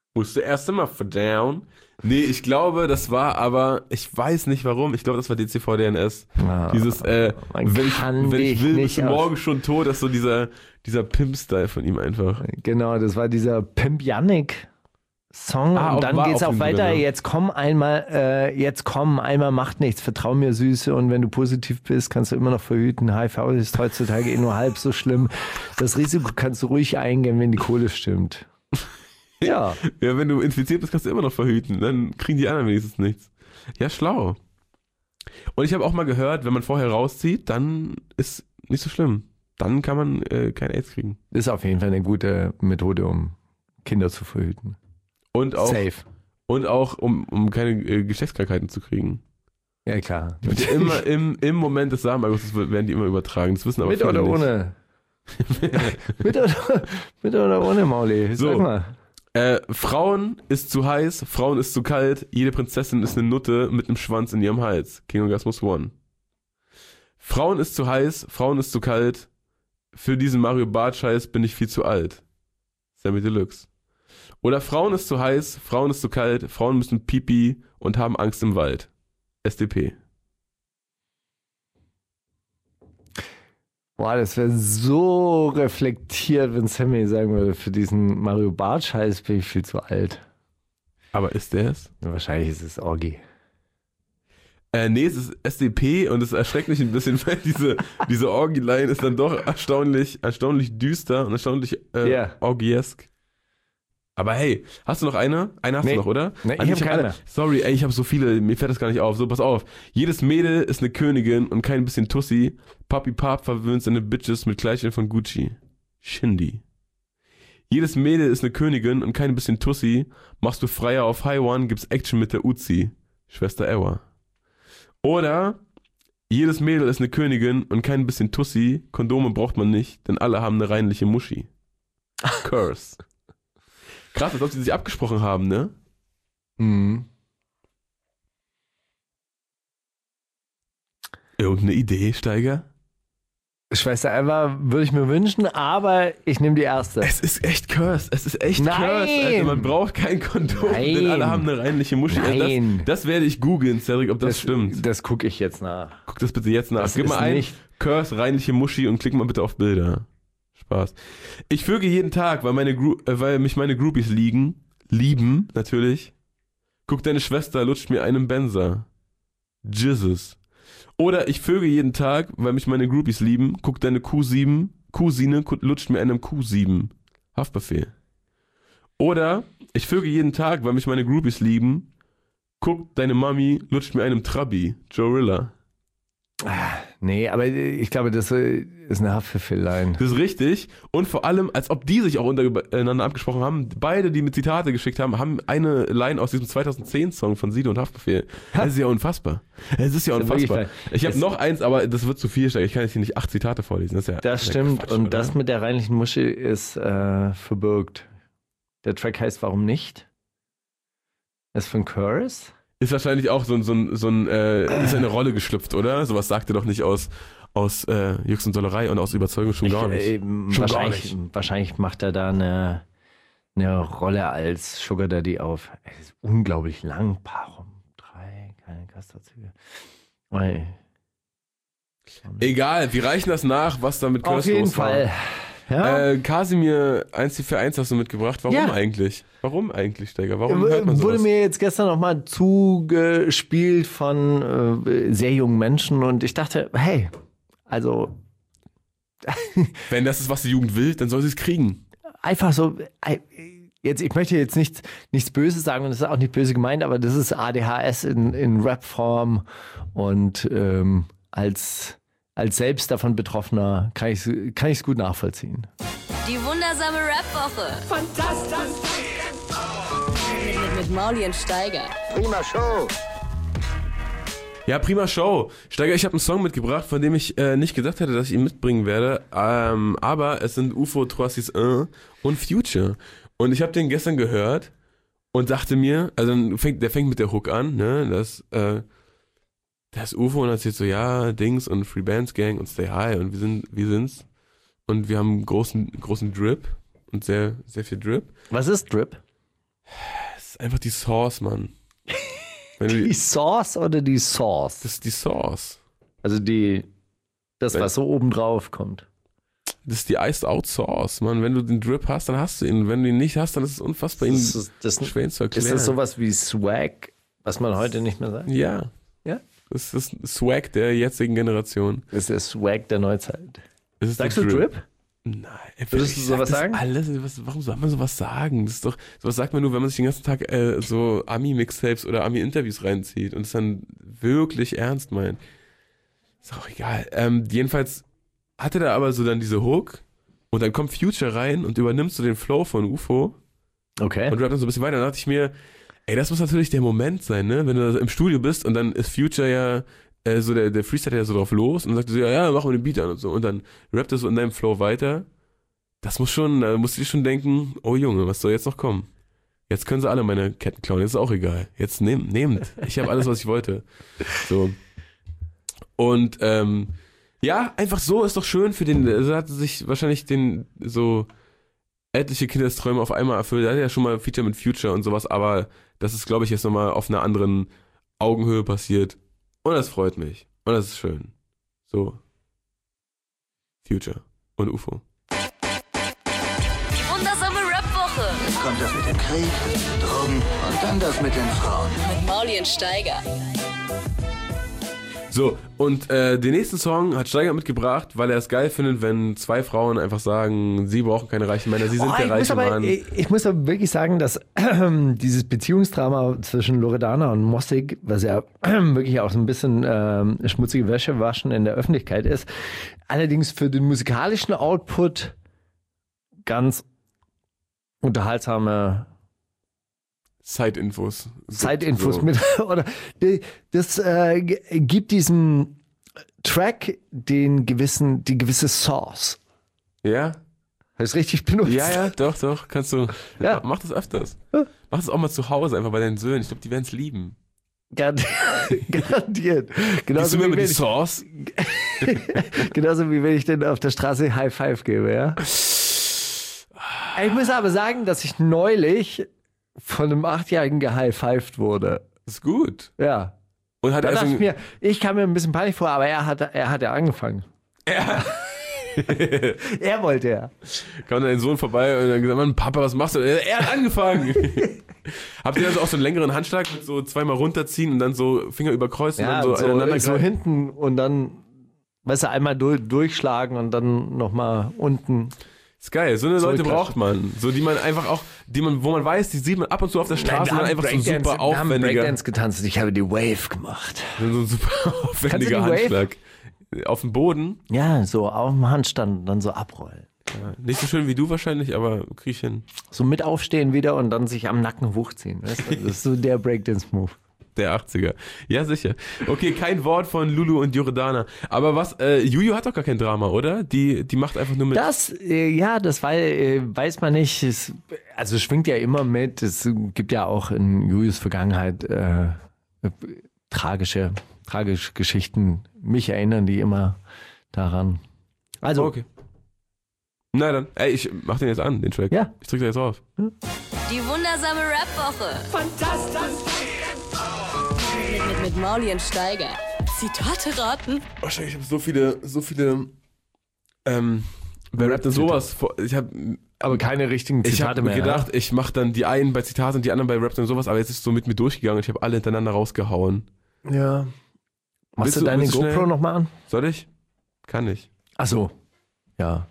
Musste erst einmal verdown. Nee, ich glaube, das war aber, ich weiß nicht warum, ich glaube, das war DCVDNS. Dieses, wenn ich will, bist du morgen schon tot, das ist so dieser Pimp-Style von ihm einfach. Genau, das war dieser Pimp Yannick Song und dann geht's auch weiter. Drin, ne? Jetzt komm, einmal macht nichts, vertrau mir, Süße, und wenn du positiv bist, kannst du immer noch verhüten. HIV ist heutzutage nur halb so schlimm. Das Risiko kannst du ruhig eingehen, wenn die Kohle stimmt. Ja. Ja, wenn du infiziert bist, kannst du immer noch verhüten. Dann kriegen die anderen wenigstens nichts. Ja, schlau. Und ich habe auch mal gehört, wenn man vorher rauszieht, dann ist nicht so schlimm. Dann kann man kein AIDS kriegen. Ist auf jeden Fall eine gute Methode, um Kinder zu verhüten. Und auch, safe. Und auch, um keine Geschlechtskrankheiten zu kriegen. Ja, klar. Immer im Moment des Samenergusses werden die immer übertragen. Das wissen aber mit oder nicht. Ohne? mit oder ohne, Mauli? Sag mal. Frauen ist zu heiß, Frauen ist zu kalt, jede Prinzessin ist eine Nutte mit einem Schwanz in ihrem Hals. King Orgasmus One. Frauen ist zu heiß, Frauen ist zu kalt, für diesen Mario Barth-Scheiß bin ich viel zu alt. Sammy Deluxe. Oder Frauen ist zu heiß, Frauen ist zu kalt, Frauen müssen Pipi und haben Angst im Wald. SDP. Boah, das wäre so reflektiert, wenn Sammy sagen würde, für diesen Mario Barth-Scheiß bin ich viel zu alt. Aber ist der es? Ja, wahrscheinlich ist es Orgi. Nee, es ist SDP und es erschreckt mich ein bisschen, weil diese Orgi-Line ist dann doch erstaunlich düster und erstaunlich orgiesk. Aber hey, hast du noch eine? Eine hast du noch, oder? Nee, ich habe keine. Sorry, ey, ich habe so viele, mir fällt das gar nicht auf. So, pass auf. Jedes Mädel ist eine Königin und kein bisschen Tussi. Papi Pap verwöhnt seine Bitches mit Kleidchen von Gucci. Shindy. Jedes Mädel ist eine Königin und kein bisschen Tussi. Machst du Freier auf High One, gibt's Action mit der Uzi. Schwester Ewa. Oder jedes Mädel ist eine Königin und kein bisschen Tussi. Kondome braucht man nicht, denn alle haben eine reinliche Muschi. Curse. Krass, als ob sie sich abgesprochen haben, ne? Mhm. Irgendeine Idee, Steiger? Schwester Eva würde ich mir wünschen, aber ich nehme die erste. Es ist echt cursed. Es ist echt cursed. Alter, man braucht kein Kondom, denn alle haben eine reinliche Muschi. Nein. Das werde ich googeln, Cedric, ob das stimmt. Das gucke ich jetzt nach. Guck das bitte jetzt nach. Das Gib mal ein, cursed, reinliche Muschi und klick mal bitte auf Bilder. Spaß. Ich vöge jeden Tag, weil mich meine Groupies lieben, natürlich. Guck, deine Schwester lutscht mir einen Benzer. Jesus. Oder ich vöge jeden Tag, weil mich meine Groupies lieben. Guck, deine Cousine lutscht mir einen Q7. Haftbefehl. Oder ich vöge jeden Tag, weil mich meine Groupies lieben. Guck, deine Mami lutscht mir einen Trabi. Jorilla. Nee, aber ich glaube, das ist eine Haftbefehl-Line. Das ist richtig. Und vor allem, als ob die sich auch untereinander abgesprochen haben. Beide, die mit Zitate geschickt haben eine Line aus diesem 2010-Song von Sido und Haftbefehl. Das ist ja unverfassbar. Es ist ja unfassbar. Ich habe noch eins, aber das wird zu viel. Ich kann jetzt hier nicht 8 Zitate vorlesen. Das stimmt. Quatsch, und oder? Das mit der reinlichen Muschi ist verbürgt. Der Track heißt Warum nicht? Das ist von Curse. Ist wahrscheinlich auch ist eine Rolle geschlüpft, oder? Sowas sagt er doch nicht aus Jux und Dollerei und aus Überzeugung schon gar nicht. Wahrscheinlich macht er da eine Rolle als Sugar Daddy auf. Es ist unglaublich lang. Parum 3, keine Kasterzüge. Egal, wir reichen das nach, was da mit Curse los war. Auf jeden Fall. Ja? Kasimir 1-4-1 hast du mitgebracht. Warum eigentlich? Warum eigentlich, Steiger? Warum hört man sowas? Wurde mir jetzt gestern nochmal zugespielt von sehr jungen Menschen und ich dachte, hey, also... Wenn das ist, was die Jugend will, dann soll sie es kriegen. Einfach so... Ich möchte jetzt nichts Böses sagen und das ist auch nicht böse gemeint, aber das ist ADHS in Rap-Form und als selbst davon Betroffener kann ich es gut nachvollziehen. Die wundersame Rap-Woche. Fantastisch. Mit Mauli und Steiger. Prima Show. Ja, prima Show. Steiger, ich habe einen Song mitgebracht, von dem ich nicht gedacht hätte, dass ich ihn mitbringen werde. Aber es sind UFO 361 und Future. Und ich habe den gestern gehört und dachte mir, also der fängt mit der Hook an, ne, das UFO und erzählt so, ja, Dings und Free Bands Gang und Stay High und wir sind's. Und wir haben großen Drip und sehr, sehr viel Drip. Was ist Drip? Das ist einfach die Sauce, Mann. Die Sauce oder die Sauce? Das ist die Sauce. Also was so oben drauf kommt. Das ist die Iced Out Sauce, Mann. Wenn du den Drip hast, dann hast du ihn. Wenn du ihn nicht hast, dann ist es unfassbar, ihn schwer zu erklären. Ist das sowas wie Swag, was man heute nicht mehr sagt? Ja. Ja? Das ist Swag der jetzigen Generation. Das ist der Swag der Neuzeit. Sagst du Drip? Nein. Würdest du sowas sagen? Warum soll man sowas sagen? Das ist doch, sowas sagt man nur, wenn man sich den ganzen Tag so Ami-Mixtapes oder Ami-Interviews reinzieht und es dann wirklich ernst meint. Ist auch egal. Jedenfalls hatte da aber so dann diese Hook und dann kommt Future rein und übernimmst so den Flow von UFO. Okay. Und rappt dann so ein bisschen weiter. Dann dachte ich mir, ey, das muss natürlich der Moment sein, ne? Wenn du im Studio bist und dann ist Future ja so der Freestyle ja so drauf los und dann sagt so, ja, mach mal den Beat an und so. Und dann rappt er so in deinem Flow weiter. Das muss schon, da musst du dir schon denken, oh Junge, was soll jetzt noch kommen? Jetzt können sie alle meine Ketten klauen, jetzt ist auch egal. Jetzt nehmt. Ich habe alles, was ich wollte. So. Und ja, einfach so ist doch schön für den, also hat sich wahrscheinlich so etliche Kindheitsträume auf einmal erfüllt. Er hat ja schon mal Feature mit Future und sowas, aber das ist, glaube ich, jetzt nochmal auf einer anderen Augenhöhe passiert. Und das freut mich. Und das ist schön. So. Future und UFO. Die wundersame Rap-Woche. Jetzt kommt das mit dem Krieg, Drogen und dann das mit den Frauen. Mit Mauli und Steiger. So, und den nächsten Song hat Steiger mitgebracht, weil er es geil findet, wenn zwei Frauen einfach sagen, sie brauchen keine reichen Männer, sie sind der reiche Mann. Ich muss aber wirklich sagen, dass dieses Beziehungsdrama zwischen Loredana und Mossig, was ja wirklich auch so ein bisschen schmutzige Wäsche waschen in der Öffentlichkeit ist, allerdings für den musikalischen Output ganz unterhaltsame Zeitinfos so. Mit, oder das gibt diesem Track die gewisse Sauce. Ja? Hast du richtig benutzt? Ja, doch, kannst du. Ja. Mach das öfters. Ja. Mach das auch mal zu Hause, einfach bei deinen Söhnen. Ich glaube, die werden es lieben. Garantiert. Genauso wie die Sauce. Genauso wie wenn ich denn auf der Straße High Five gebe, ja. Ich muss aber sagen, dass ich neulich von einem 8-Jährigen gehighfived wurde. Das ist gut. Ja. Und hat ich kam mir ein bisschen peinlich vor, aber er hat ja angefangen. Ja. Er wollte ja. Kam dann dein Sohn vorbei und dann gesagt, Mann, Papa, was machst du? Er hat angefangen. Habt ihr also auch so einen längeren Handschlag mit so zweimal runterziehen und dann so Finger überkreuzen ja, und dann so so hinten und dann, weißt du, einmal durchschlagen und dann nochmal unten. Ist geil, so eine Leute braucht man. So, die man einfach auch, wo man weiß, die sieht man ab und zu auf der Straße und dann einfach so super aufwendiger. Ich habe Breakdance getanzt und ich habe die Wave gemacht. So ein super aufwendiger Handschlag. Auf dem Boden? Ja, so auf dem Handstand und dann so abrollen. Ja, nicht so schön wie du wahrscheinlich, aber krieg ich hin. So mit aufstehen wieder und dann sich am Nacken hochziehen. Weißt du? Das ist so der Breakdance-Move. Der 80er. Ja, sicher. Okay, kein Wort von Lulu und Loredana. Aber was, Juju hat doch gar kein Drama, oder? Die macht einfach nur mit. Das weiß man nicht. Es schwingt ja immer mit. Es gibt ja auch in Jujus Vergangenheit tragische Geschichten. Mich erinnern die immer daran. Also. Okay. Na dann, ich mach den jetzt an, den Track. Ja. Ich drück da jetzt drauf. Die wundersame Rap-Woche. Fantastisch. Mit Mauli und Steiger. Zitate raten. Wahrscheinlich, ich habe so viele wer rappt denn sowas? Aber keine richtigen Zitate mehr. Ich habe gedacht, ich mache dann die einen bei Zitaten und die anderen bei Rap und sowas, aber jetzt ist es so mit mir durchgegangen und ich habe alle hintereinander rausgehauen. Ja. Machst du deine GoPro nochmal an? Soll ich? Kann ich. Ach so. Ja.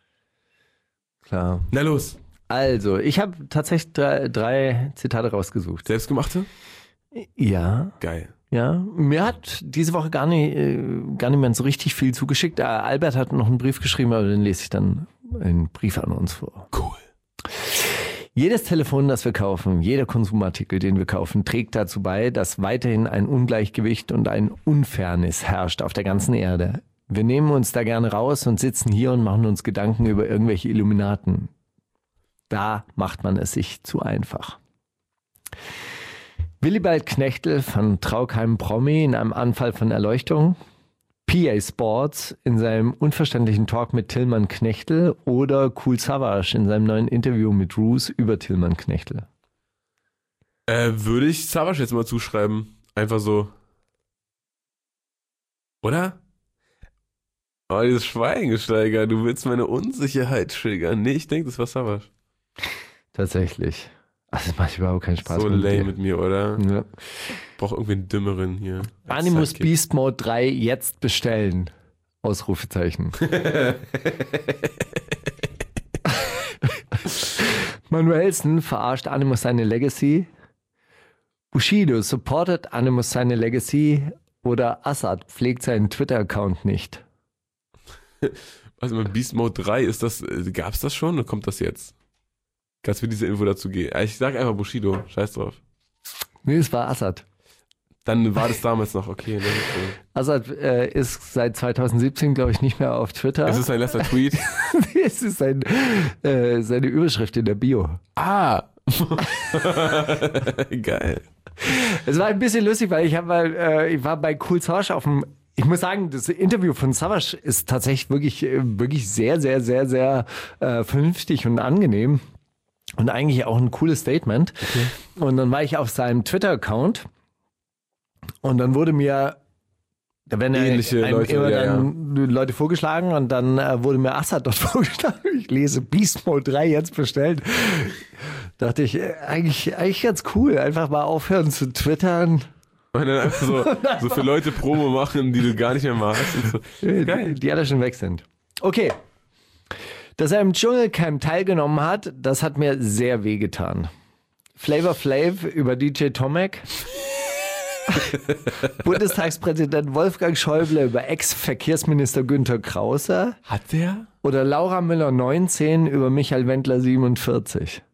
Klar. Na los. Also, ich habe tatsächlich drei Zitate rausgesucht. Selbstgemachte? Ja. Geil. Ja, mir hat diese Woche gar nicht mehr so richtig viel zugeschickt. Albert hat noch einen Brief geschrieben, aber den lese ich dann einen Brief an uns vor. Cool. Jedes Telefon, das wir kaufen, jeder Konsumartikel, den wir kaufen, trägt dazu bei, dass weiterhin ein Ungleichgewicht und ein Unfairness herrscht auf der ganzen Erde. Wir nehmen uns da gerne raus und sitzen hier und machen uns Gedanken über irgendwelche Illuminaten. Da macht man es sich zu einfach. Willibald Knechtel von Traukheim Promi in einem Anfall von Erleuchtung, PA Sports in seinem unverständlichen Talk mit Tillmann Knechtel oder Kool Savas in seinem neuen Interview mit Roos über Tillmann Knechtel. Würde ich Savas jetzt mal zuschreiben. Einfach so. Oder? Oh, dieses Schweigengesteiger, du willst meine Unsicherheit triggern. Nee, ich denke, das war Savas. Tatsächlich. Also das macht überhaupt keinen Spaß. So lame mit mir, oder? Ja. Brauch irgendwie einen dümmeren hier. Animus Sidekick. Beast Mode 3 jetzt bestellen. Ausrufezeichen. Manuelsen verarscht Animus seine Legacy. Bushido supportet Animus seine Legacy. Oder Assad pflegt seinen Twitter-Account nicht. Also mit Beast Mode 3 ist das, gab's das schon oder kommt das jetzt? Kannst du mir diese Info dazu geben? Ich sag einfach Bushido, scheiß drauf. Nee, es war Assad. Dann war das damals noch, okay. Ne? Assad ist seit 2017, glaube ich, nicht mehr auf Twitter. Es ist sein letzter Tweet. Es ist seine Überschrift in der Bio. Ah! Geil. Es war ein bisschen lustig, weil ich war bei Kool Savas auf dem. Ich muss sagen, das Interview von Savas ist tatsächlich wirklich sehr, sehr, sehr, sehr vernünftig und angenehm. Und eigentlich auch ein cooles Statement. Okay. Und dann war ich auf seinem Twitter-Account und dann wurde mir, da werden Leute vorgeschlagen und dann wurde mir Assad dort vorgeschlagen. Ich lese Beast Mode 3 jetzt bestellt. Dachte ich, eigentlich ganz cool. Einfach mal aufhören zu twittern. Und dann einfach so für Leute Promo machen, die du gar nicht mehr magst. So. Geil. Die alle schon weg sind. Okay. Dass er im Dschungelcamp teilgenommen hat, das hat mir sehr wehgetan. Flavor Flav über DJ Tomek. Bundestagspräsident Wolfgang Schäuble über Ex-Verkehrsminister Günther Krause. Hat der? Oder Laura Müller 19 über Michael Wendler 47.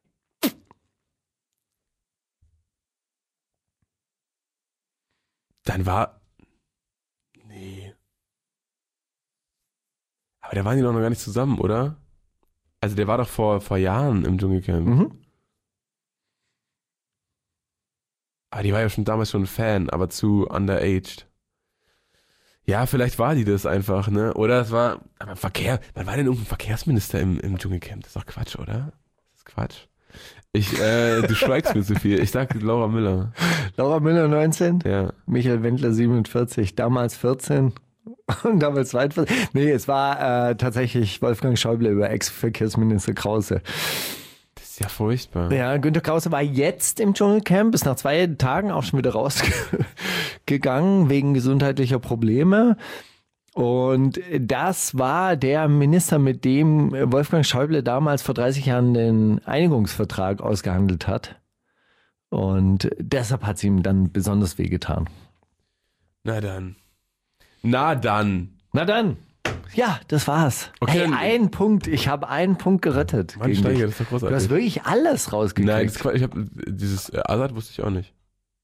Dann war... Nee. Aber da waren die doch noch gar nicht zusammen, oder? Also der war doch vor Jahren im Dschungelcamp. Mhm. Aber die war ja damals schon ein Fan, aber zu underaged. Ja, vielleicht war die das einfach, ne? Oder es war... Aber wann war denn irgendein Verkehrsminister im Dschungelcamp? Das ist doch Quatsch, oder? Das ist Quatsch. Du schweigst mir zu viel. Ich sag Laura Müller. Laura Müller 19? Ja. Michael Wendler 47, damals 14 und damals 42. Nee, es war tatsächlich Wolfgang Schäuble über Ex-Verkehrsminister Krause. Das ist ja furchtbar. Ja, Günther Krause war jetzt im Dschungelcamp, ist nach 2 Tagen auch schon wieder rausgegangen wegen gesundheitlicher Probleme. Und das war der Minister, mit dem Wolfgang Schäuble damals vor 30 Jahren den Einigungsvertrag ausgehandelt hat. Und deshalb hat es ihm dann besonders wehgetan. Na dann. Ja, das war's. Okay, hey, ein Punkt. Ich habe einen Punkt gerettet. Mann, Steiger, das ist doch großartig. Du hast wirklich alles rausgekriegt. Nein, ich habe dieses Assad wusste ich auch nicht.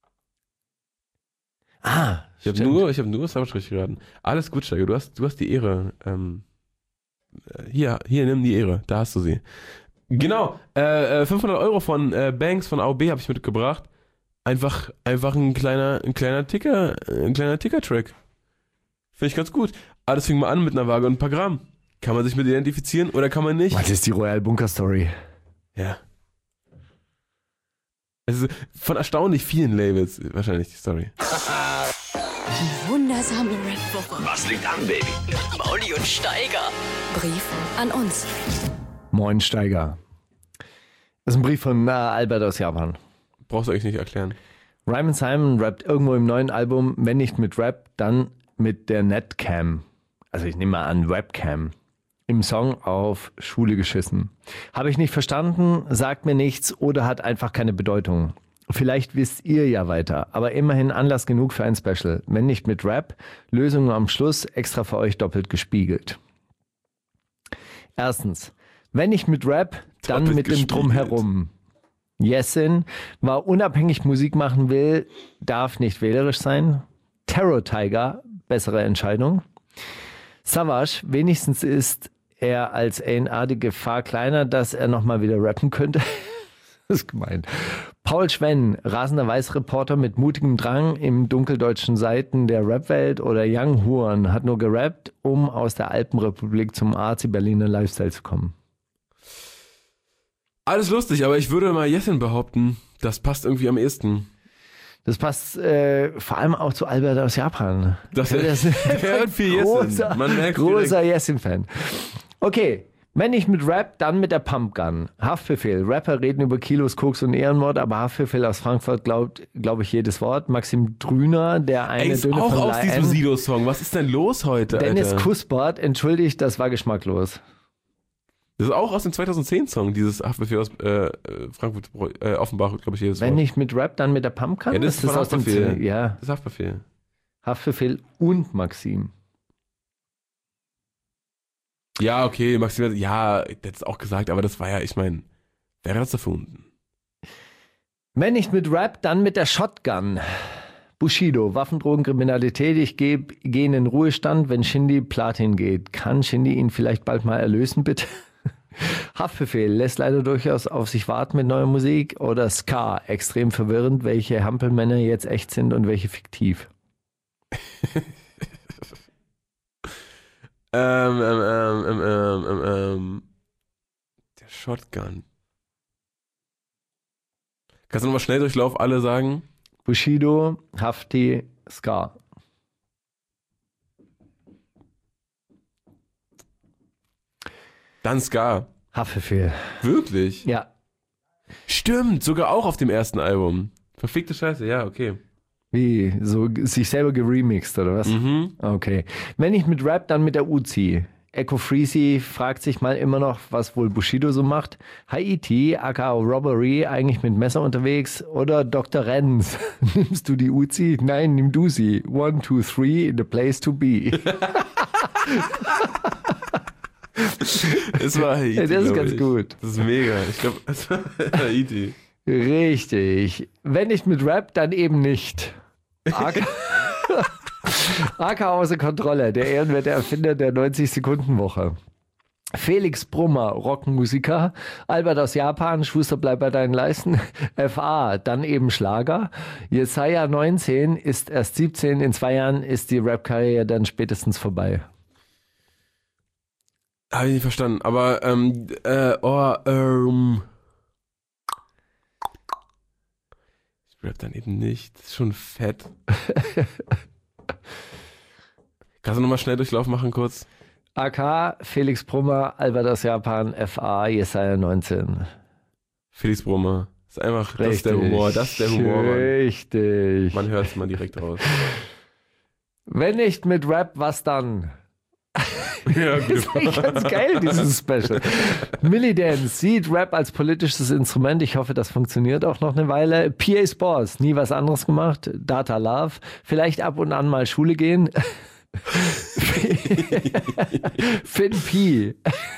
Ah, ich habe nur Savas richtig geraten. Alles gut, Steiger. Du hast die Ehre. Hier, nimm die Ehre. Da hast du sie. Genau. 500 Euro von Banks von AOB habe ich mitgebracht. Einfach ein kleiner Ticker-Track. Finde ich ganz gut. Alles fing mal an mit einer Waage und ein paar Gramm. Kann man sich mit identifizieren oder kann man nicht? Was ist die Royal Bunker Story? Ja. Es ist von erstaunlich vielen Labels wahrscheinlich die Story. Die wundersame Rap-Woche. Was liegt an, Baby? Mit Mauli und Steiger. Brief an uns. Moin Steiger. Das ist ein Brief von Albert aus Japan. Brauchst du eigentlich nicht erklären. Ryman Simon rappt irgendwo im neuen Album, wenn nicht mit Rap, dann mit der Netcam. Also ich nehme mal an Webcam. Im Song auf Schule geschissen. Habe ich nicht verstanden, sagt mir nichts oder hat einfach keine Bedeutung. Vielleicht wisst ihr ja weiter, aber immerhin Anlass genug für ein Special. Wenn nicht mit Rap, Lösungen am Schluss extra für euch doppelt gespiegelt. Erstens, wenn nicht mit Rap, dann doppelt mit dem Drumherum. Yesin, wer unabhängig Musik machen will, darf nicht wählerisch sein. Terror Tiger, bessere Entscheidung. Savas, wenigstens ist er als A&R die Gefahr kleiner, dass er nochmal wieder rappen könnte. Das ist gemein. Paul Schwenn, rasender Weißreporter mit mutigem Drang im dunkeldeutschen Seiten der Rapwelt, oder Young Horn, hat nur gerappt, um aus der Alpenrepublik zum Arzi-Berliner Lifestyle zu kommen. Alles lustig, aber ich würde mal Yesin behaupten, Das passt irgendwie am ehesten. Das passt vor allem auch zu Albert aus Japan. Der hört viel Jessin. Man merkt großer Jessin-Fan. Okay, wenn nicht mit Rap, dann mit der Pumpgun. Haftbefehl. Rapper reden über Kilos Koks und Ehrenmord, aber Haftbefehl aus Frankfurt glaub ich jedes Wort. Maxim Drüner, der eine ist Dünne auch von aus diesem Sido-Song. Was ist denn los heute, Dennis Alter? Kuspert, entschuldigt, das war geschmacklos. Das ist auch aus dem 2010-Song, dieses Haftbefehl aus Frankfurt, Offenbach, glaube ich, jedes Wort. Wenn nicht mit Rap, dann mit der Pumpgun? Ja, das ist aus dem Haftbefehl. Ja. Das ist Haftbefehl. Haftbefehl und Maxim. Ja, okay, Maxim, ja, der hat es auch gesagt, aber das war ja, ich meine, wer hat das erfunden? Wenn nicht mit Rap, dann mit der Shotgun. Bushido, Waffendrogen, Kriminalität, ich gehe in den Ruhestand, wenn Shindy Platin geht. Kann Shindy ihn vielleicht bald mal erlösen, bitte? Haftbefehl, lässt leider durchaus auf sich warten mit neuer Musik. Oder Ska, extrem verwirrend, welche Hampelmänner jetzt echt sind und welche fiktiv. Der Shotgun. Kannst du nochmal Schnelldurchlauf alle sagen? Bushido, Hafti, Ska. Dann Ska. Haftbefehl. Wirklich? Ja. Stimmt, sogar auch auf dem ersten Album. Verfickte Scheiße, ja, okay. Wie, so sich selber geremixed, oder was? Mhm. Okay. Wenn nicht mit Rap, dann mit der Uzi. Echo Freezy fragt sich mal immer noch, was wohl Bushido so macht. Haiti, aka Robbery, eigentlich mit Messer unterwegs. Oder Dr. Renz. Nimmst du die Uzi? Nein, nimm du sie. 1, 2, 3, the place to be. Es war Haiti, das ist ganz gut. Das ist mega. Ich glaube, es war Haiti. Richtig. Wenn nicht mit Rap, dann eben nicht. AK außer Kontrolle, der ehrenwerte Erfinder der 90-Sekunden-Woche. Felix Brummer, Rockmusiker. Albert aus Japan, Schuster bleibt bei deinen Leisten. FA, dann eben Schlager. Jesaja 19, ist erst 17. In 2 Jahren ist die Rap-Karriere dann spätestens vorbei. Habe ich nicht verstanden, aber ich rap dann eben nicht. Das ist schon fett. Kannst du nochmal Schnelldurchlauf machen kurz? AK, Felix Brummer, Albert aus Japan, FA, Jesaja 19. Felix Brummer. Das ist einfach, Richtig. Das ist der Humor. Das ist der Humor, Mann. Richtig. Man hört es mal direkt raus. Wenn nicht mit Rap, was dann? Ja, Das ist eigentlich ganz geil, dieses Special. Millie Dance sieht Rap als politisches Instrument. Ich hoffe, das funktioniert auch noch eine Weile. PA Sports, nie was anderes gemacht. Data Love, vielleicht ab und an mal Schule gehen. Finn P.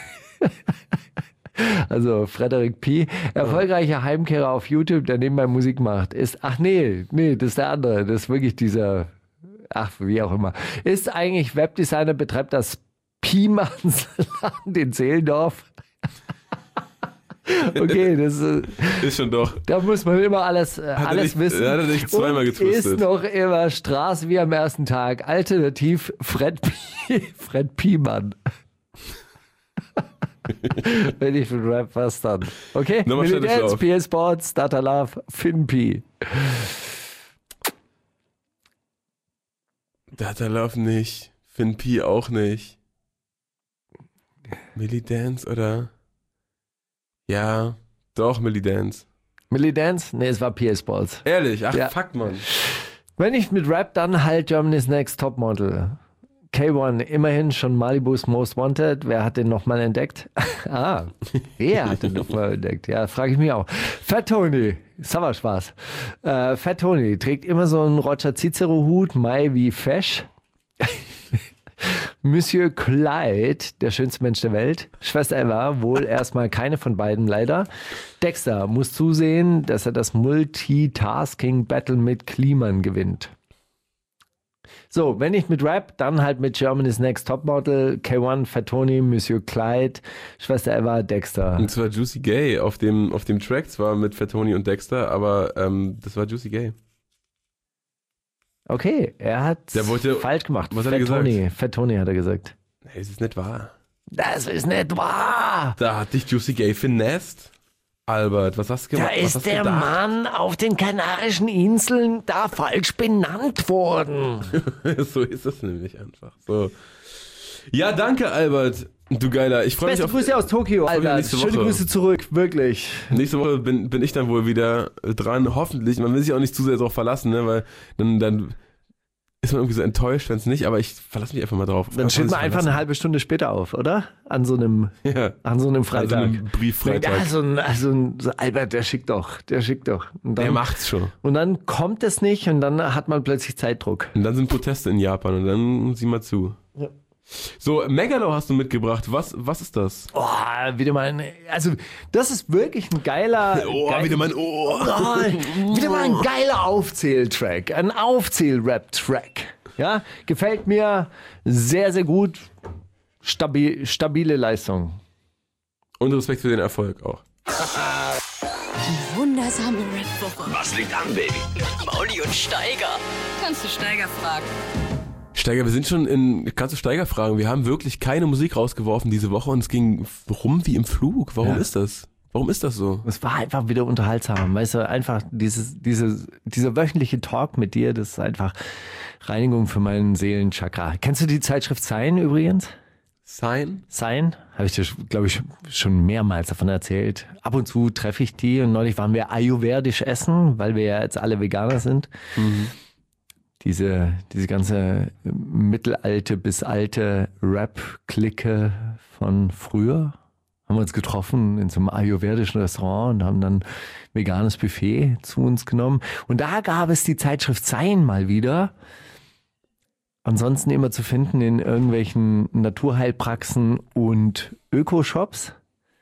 Also Frederik P. Erfolgreicher Heimkehrer auf YouTube, der nebenbei Musik macht. Nee, das ist der andere. Das ist wirklich dieser, wie auch immer. Ist eigentlich Webdesigner, betreibt das Piemannsladen in Zehlendorf. Okay, das ist schon doch. Da muss man immer alles wissen. Hat er nicht zweimal getwistet. Ist noch immer Straße wie am ersten Tag. Alternativ Fred Piemann. Wenn ich mit Rap, was dann? Okay, Militants, PA Sports, Data Love, Finn P. Data Love nicht. Finn P auch nicht. Millie Dance oder? Ja, doch, Millie Dance. Millie Dance? Nee, es war PA Sports. Ehrlich? Ach, ja. Fuck, Mann. Wenn nicht mit Rap, dann halt Germany's Next Topmodel. K1, immerhin schon Malibus Most Wanted. Wer hat den nochmal entdeckt? Wer hat den nochmal entdeckt? Ja, frage ich mich auch. Fat Tony, ist aber Spaß. Fat Tony trägt immer so einen Roger Cicero-Hut, Mai wie Fesch. Monsieur Clyde, der schönste Mensch der Welt. Schwester Eva, wohl erstmal keine von beiden leider. Dexter muss zusehen, dass er das Multitasking-Battle mit Kliman gewinnt. So, wenn nicht mit Rap, dann halt mit Germany's Next Topmodel, K1, Fat Tony, Monsieur Clyde, Schwester Eva, Dexter. Und zwar Juicy Gay auf dem Track, zwar mit Fat Tony und Dexter, aber das war Juicy Gay. Okay, er hat falsch gemacht. Was hat er gesagt? Fat Tony hat er gesagt. Nee, es ist nicht wahr. Das ist nicht wahr! Da hat dich Juicy Gay finessed. Albert, was hast du gemacht? Da ist der Mann auf den Kanarischen Inseln da falsch benannt worden. So ist es nämlich einfach. So. Ja, danke, Albert. Du Geiler. Ich freue mich auf... Beste Grüße aus Tokio, Albert. Schöne Grüße zurück, wirklich. Nächste Woche bin ich dann wohl wieder dran, hoffentlich. Man will sich auch nicht zu sehr darauf verlassen, ne, weil dann ist man irgendwie so enttäuscht, wenn es nicht, aber ich verlasse mich einfach mal drauf. Dann steht man einfach eine halbe Stunde später auf, oder? An so einem Freitag. An so einem Brieffreitag. So Albert, der schickt doch. Und dann, der macht's schon. Und dann kommt es nicht und dann hat man plötzlich Zeitdruck. Und dann sind Proteste in Japan und dann sieh mal zu. Ja. So, Megalo hast du mitgebracht. Was ist das? Oh, wieder mal also das ist wirklich ein geiler... wieder mal wieder mal ein geiler Aufzähltrack. Ein Aufzähl-Rap-Track. Ja, gefällt mir sehr, sehr gut. Stabile Leistung. Und Respekt für den Erfolg auch. Die wundersame Rap-Woche. Was liegt an, Baby? Mauli und Steiger. Kannst du Steiger fragen? Steiger, wir sind schon kannst du Steiger fragen, wir haben wirklich keine Musik rausgeworfen diese Woche und es ging rum wie im Flug. Warum ist das? Warum ist das so? Es war einfach wieder unterhaltsam, weißt du, einfach dieser wöchentliche Talk mit dir, das ist einfach Reinigung für meinen Seelenchakra. Kennst du die Zeitschrift Sign übrigens? Sign? Habe ich dir, glaube ich, schon mehrmals davon erzählt. Ab und zu treffe ich die und neulich waren wir ayurvedisch essen, weil wir ja jetzt alle Veganer sind. Mhm. Diese ganze mittelalte bis alte Rap-Clique von früher haben wir uns getroffen in so einem ayurvedischen Restaurant und haben dann veganes Buffet zu uns genommen. Und da gab es die Zeitschrift Sign mal wieder. Ansonsten immer zu finden in irgendwelchen Naturheilpraxen und Ökoshops.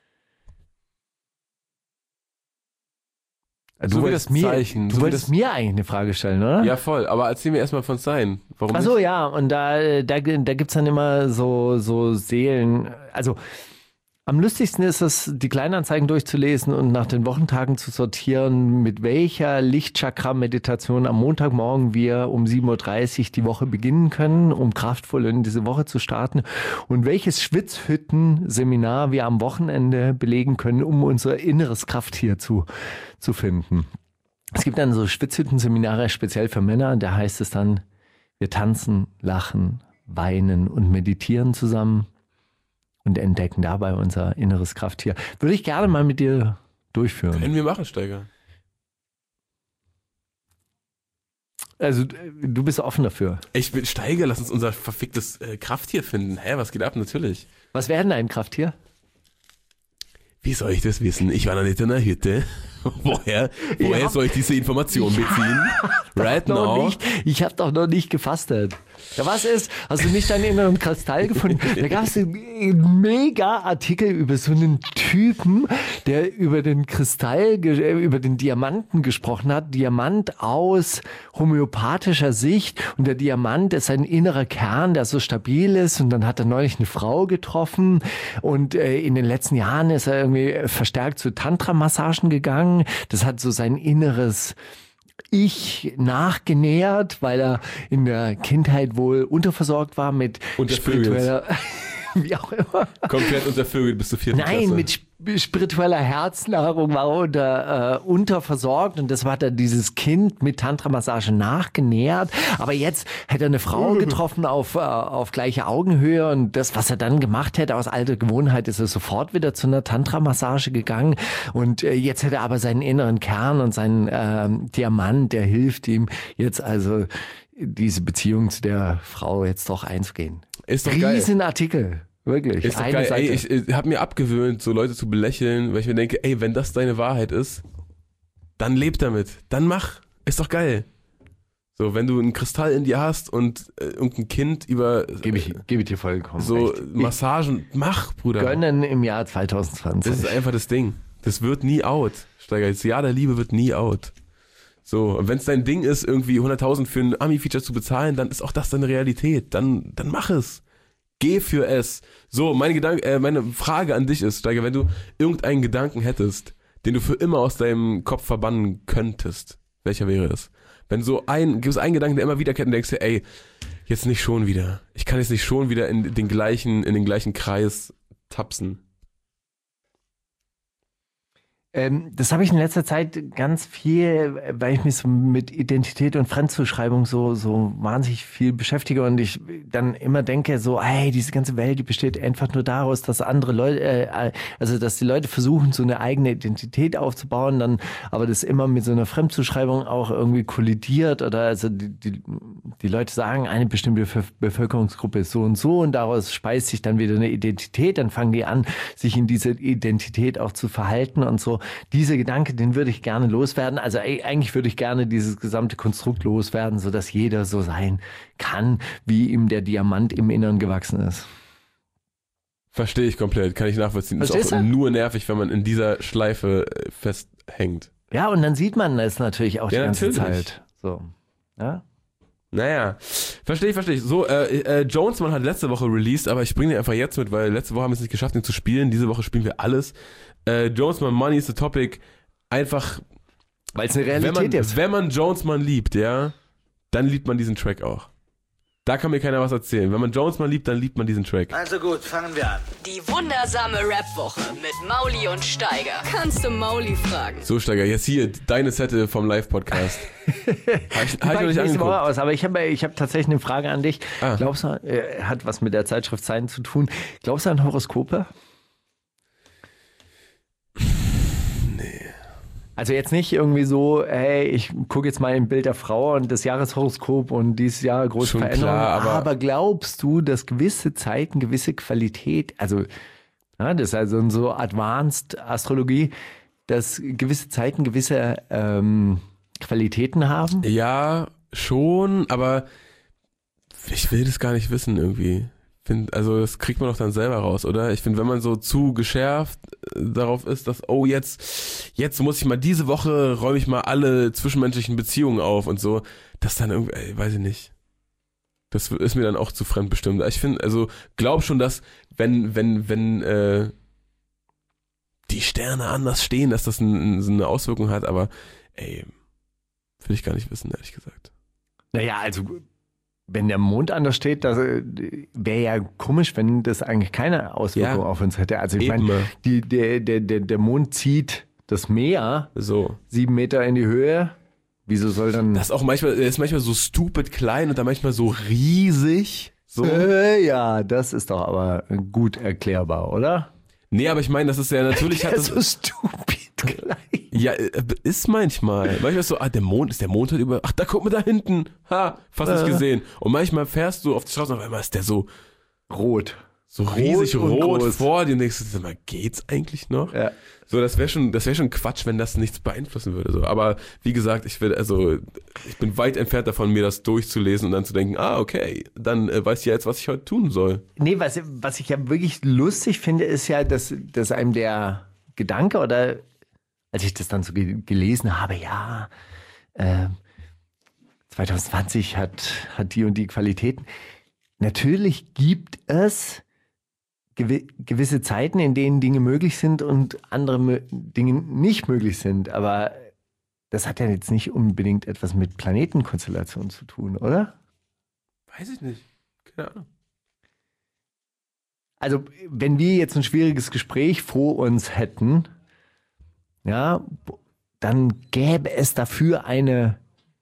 Du wolltest mir eigentlich eine Frage stellen, oder? Ja, voll. Aber erzähl mir erstmal von Sign. Warum Ach so, ja. Und da gibt's dann immer so Seelen. Also am lustigsten ist es, die Kleinanzeigen durchzulesen und nach den Wochentagen zu sortieren, mit welcher Lichtchakra-Meditation am Montagmorgen wir um 7.30 Uhr die Woche beginnen können, um kraftvoll in diese Woche zu starten und welches Schwitzhütten-Seminar wir am Wochenende belegen können, um unser inneres Krafttier zu finden. Es gibt dann so Schwitzhütten-Seminare speziell für Männer, da heißt es dann, wir tanzen, lachen, weinen und meditieren zusammen. Und entdecken dabei unser inneres Krafttier. Würde ich gerne mal mit dir durchführen. Können wir machen, Steiger. Also du bist offen dafür. Ich bin Steiger, lass uns unser verficktes Krafttier finden. Hä, was geht ab? Natürlich. Was wäre denn ein Krafttier? Wie soll ich das wissen? Ich war noch nicht in der Hütte. Woher soll ich diese Information beziehen? Right now? Ich habe doch noch nicht gefastet. Ja, was ist? Hast du nicht deinen inneren Kristall gefunden? Da gab es einen mega Artikel über so einen Typen, der über den Kristall, über den Diamanten gesprochen hat. Diamant aus homöopathischer Sicht. Und der Diamant ist ein innerer Kern, der so stabil ist. Und dann hat er neulich eine Frau getroffen. Und in den letzten Jahren ist er irgendwie verstärkt zu Tantra-Massagen gegangen. Das hat so sein inneres Ich nachgenährt, weil er in der Kindheit wohl unterversorgt war mit spiritueller, wie auch immer. Komplett untervögelt bis zur 4. Klasse. Nein, mit spiritueller Herznahrung war er unterversorgt und das war dann dieses Kind mit Tantra-Massage nachgenährt. Aber jetzt hätte er eine Frau getroffen auf gleicher Augenhöhe und das, was er dann gemacht hätte aus alter Gewohnheit, ist er sofort wieder zu einer Tantra-Massage gegangen und jetzt hätte er aber seinen inneren Kern und seinen Diamant, der hilft ihm jetzt also diese Beziehung zu der Frau jetzt doch einzugehen. Ist doch geil. Riesenartikel. Wirklich. Ist doch geil. Ey, ich habe mir abgewöhnt, so Leute zu belächeln, weil ich mir denke, ey, wenn das deine Wahrheit ist, dann leb damit. Dann mach. Ist doch geil. So, wenn du einen Kristall in dir hast und irgendein Kind über... Gebe ich dir vollkommen so recht. Massagen, mach, Bruder. Gönnen im Jahr 2020. Das ist einfach das Ding. Das wird nie out. Steiger, das Jahr der Liebe wird nie out. So, und wenn es dein Ding ist, irgendwie 100.000 für ein Ami-Feature zu bezahlen, dann ist auch das deine Realität. Dann mach es. Geh für es. So, meine Frage an dich ist, Steiger, wenn du irgendeinen Gedanken hättest, den du für immer aus deinem Kopf verbannen könntest, welcher wäre es? Wenn gibt es einen Gedanken, der immer wiederkehrt und denkst dir, ey, jetzt nicht schon wieder. Ich kann jetzt nicht schon wieder in den gleichen Kreis tapsen. Das habe ich in letzter Zeit ganz viel, weil ich mich so mit Identität und Fremdzuschreibung so wahnsinnig viel beschäftige und ich dann immer denke so, hey, diese ganze Welt, die besteht einfach nur daraus, dass andere Leute, dass die Leute versuchen, so eine eigene Identität aufzubauen, dann aber das immer mit so einer Fremdzuschreibung auch irgendwie kollidiert oder also die Leute sagen, eine bestimmte Bevölkerungsgruppe ist so und daraus speist sich dann wieder eine Identität, dann fangen die an, sich in diese Identität auch zu verhalten und so. Dieser Gedanke, den würde ich gerne loswerden. Also eigentlich würde ich gerne dieses gesamte Konstrukt loswerden, sodass jeder so sein kann, wie ihm der Diamant im Innern gewachsen ist. Verstehe ich komplett, kann ich nachvollziehen. Ist auch nur nervig, wenn man in dieser Schleife festhängt. Ja, und dann sieht man es natürlich auch die ganze Zeit. So, ja. Naja, verstehe ich. So, Jonesman hat letzte Woche released, aber ich bringe den einfach jetzt mit, weil letzte Woche haben wir es nicht geschafft, ihn zu spielen. Diese Woche spielen wir alles. Jonesman, Money is the Topic. Einfach, weil es eine Realität ist. Wenn man Jonesman liebt, ja, dann liebt man diesen Track auch. Da kann mir keiner was erzählen. Wenn man Jonesman liebt, dann liebt man diesen Track. Also gut, fangen wir an. Die wundersame Rap-Woche mit Mauli und Steiger. Kannst du Mauli fragen? So, Steiger, jetzt hier deine Sette vom Live-Podcast. Habe ich noch nicht angeguckt. Aus, aber ich hab tatsächlich eine Frage an dich. Glaubst du, hat was mit der Zeitschrift Sein zu tun. Glaubst du an Horoskope? Also jetzt nicht irgendwie so, hey, ich gucke jetzt mal im Bild der Frau und das Jahreshoroskop und dieses Jahr große Veränderungen. Aber glaubst du, dass gewisse Zeiten, gewisse Qualität, also ja, das ist also so Advanced Astrologie, dass gewisse Zeiten gewisse Qualitäten haben? Ja, schon, aber ich will das gar nicht wissen irgendwie. Also das kriegt man doch dann selber raus, oder? Ich finde, wenn man so zu geschärft darauf ist, dass, oh, jetzt muss ich mal, diese Woche räume ich mal alle zwischenmenschlichen Beziehungen auf und so, das dann irgendwie, weiß ich nicht. Das ist mir dann auch zu fremdbestimmt. Ich finde, also glaub schon, dass wenn die Sterne anders stehen, dass das so eine Auswirkung hat, aber will ich gar nicht wissen, ehrlich gesagt. Naja, also wenn der Mond anders steht, das wäre ja komisch, wenn das eigentlich keine Auswirkung auf uns hätte. Also ich meine, der Mond zieht das Meer so 7 Meter in die Höhe. Wieso soll dann... Das ist auch manchmal so stupid klein und dann manchmal so riesig. So. Ja, das ist doch aber gut erklärbar, oder? Nee, aber ich meine, das ist ja natürlich... Der ist so stupid klein. Ja, ist manchmal. Manchmal ist so, der Mond heute über... Ach, da guck mal da hinten. Ha, fast nicht gesehen. Und manchmal fährst du auf die Straße und auf einmal ist der so... Rot. So riesig rot vor dir und denkst, sag mal, geht's eigentlich noch? Ja. So, das wäre schon Quatsch, wenn das nichts beeinflussen würde. So. Aber wie gesagt, ich bin weit entfernt davon, mir das durchzulesen und dann zu denken, okay, dann weiß ich ja jetzt, was ich heute tun soll. Nee, was ich ja wirklich lustig finde, ist ja, dass einem der Gedanke oder als ich das dann so gelesen habe, 2020 hat die und die Qualitäten. Natürlich gibt es gewisse Zeiten, in denen Dinge möglich sind und andere Dinge nicht möglich sind. Aber das hat ja jetzt nicht unbedingt etwas mit Planetenkonstellationen zu tun, oder? Weiß ich nicht. Keine Ahnung. Also, wenn wir jetzt ein schwieriges Gespräch vor uns hätten, ja, dann gäbe es dafür eine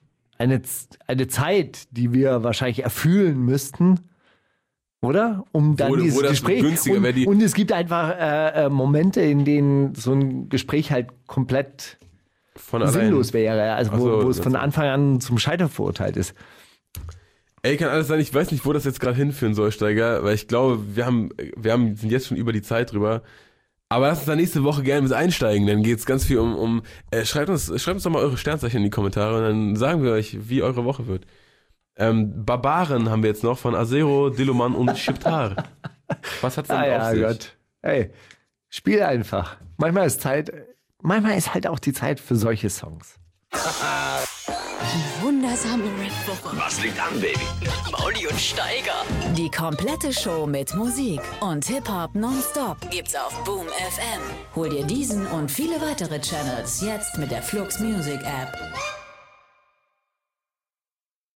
Zeit, die wir wahrscheinlich erfüllen müssten, oder? Um dann dieses Gespräch. Und es gibt einfach Momente, in denen so ein Gespräch halt komplett sinnlos wäre. Also wo es von Anfang an zum Scheitern verurteilt ist. Kann alles sein. Ich weiß nicht, wo das jetzt gerade hinführen soll, Steiger, weil ich glaube, sind jetzt schon über die Zeit drüber. Aber lasst uns da nächste Woche gerne mit einsteigen. Dann geht es ganz viel um schreibt uns doch mal eure Sternzeichen in die Kommentare und dann sagen wir euch, wie eure Woche wird. Barbaren haben wir jetzt noch von Azero, Diloman und Shiptar. Was hat's denn auf sich? Gott. Hey, spiel einfach. Manchmal ist halt auch die Zeit für solche Songs. Die wundersame Rap-Woche. Was liegt an, Baby? Mauli und Steiger. Die komplette Show mit Musik und Hip-Hop nonstop gibt's auf Boom FM. Hol dir diesen und viele weitere Channels jetzt mit der Flux Music App.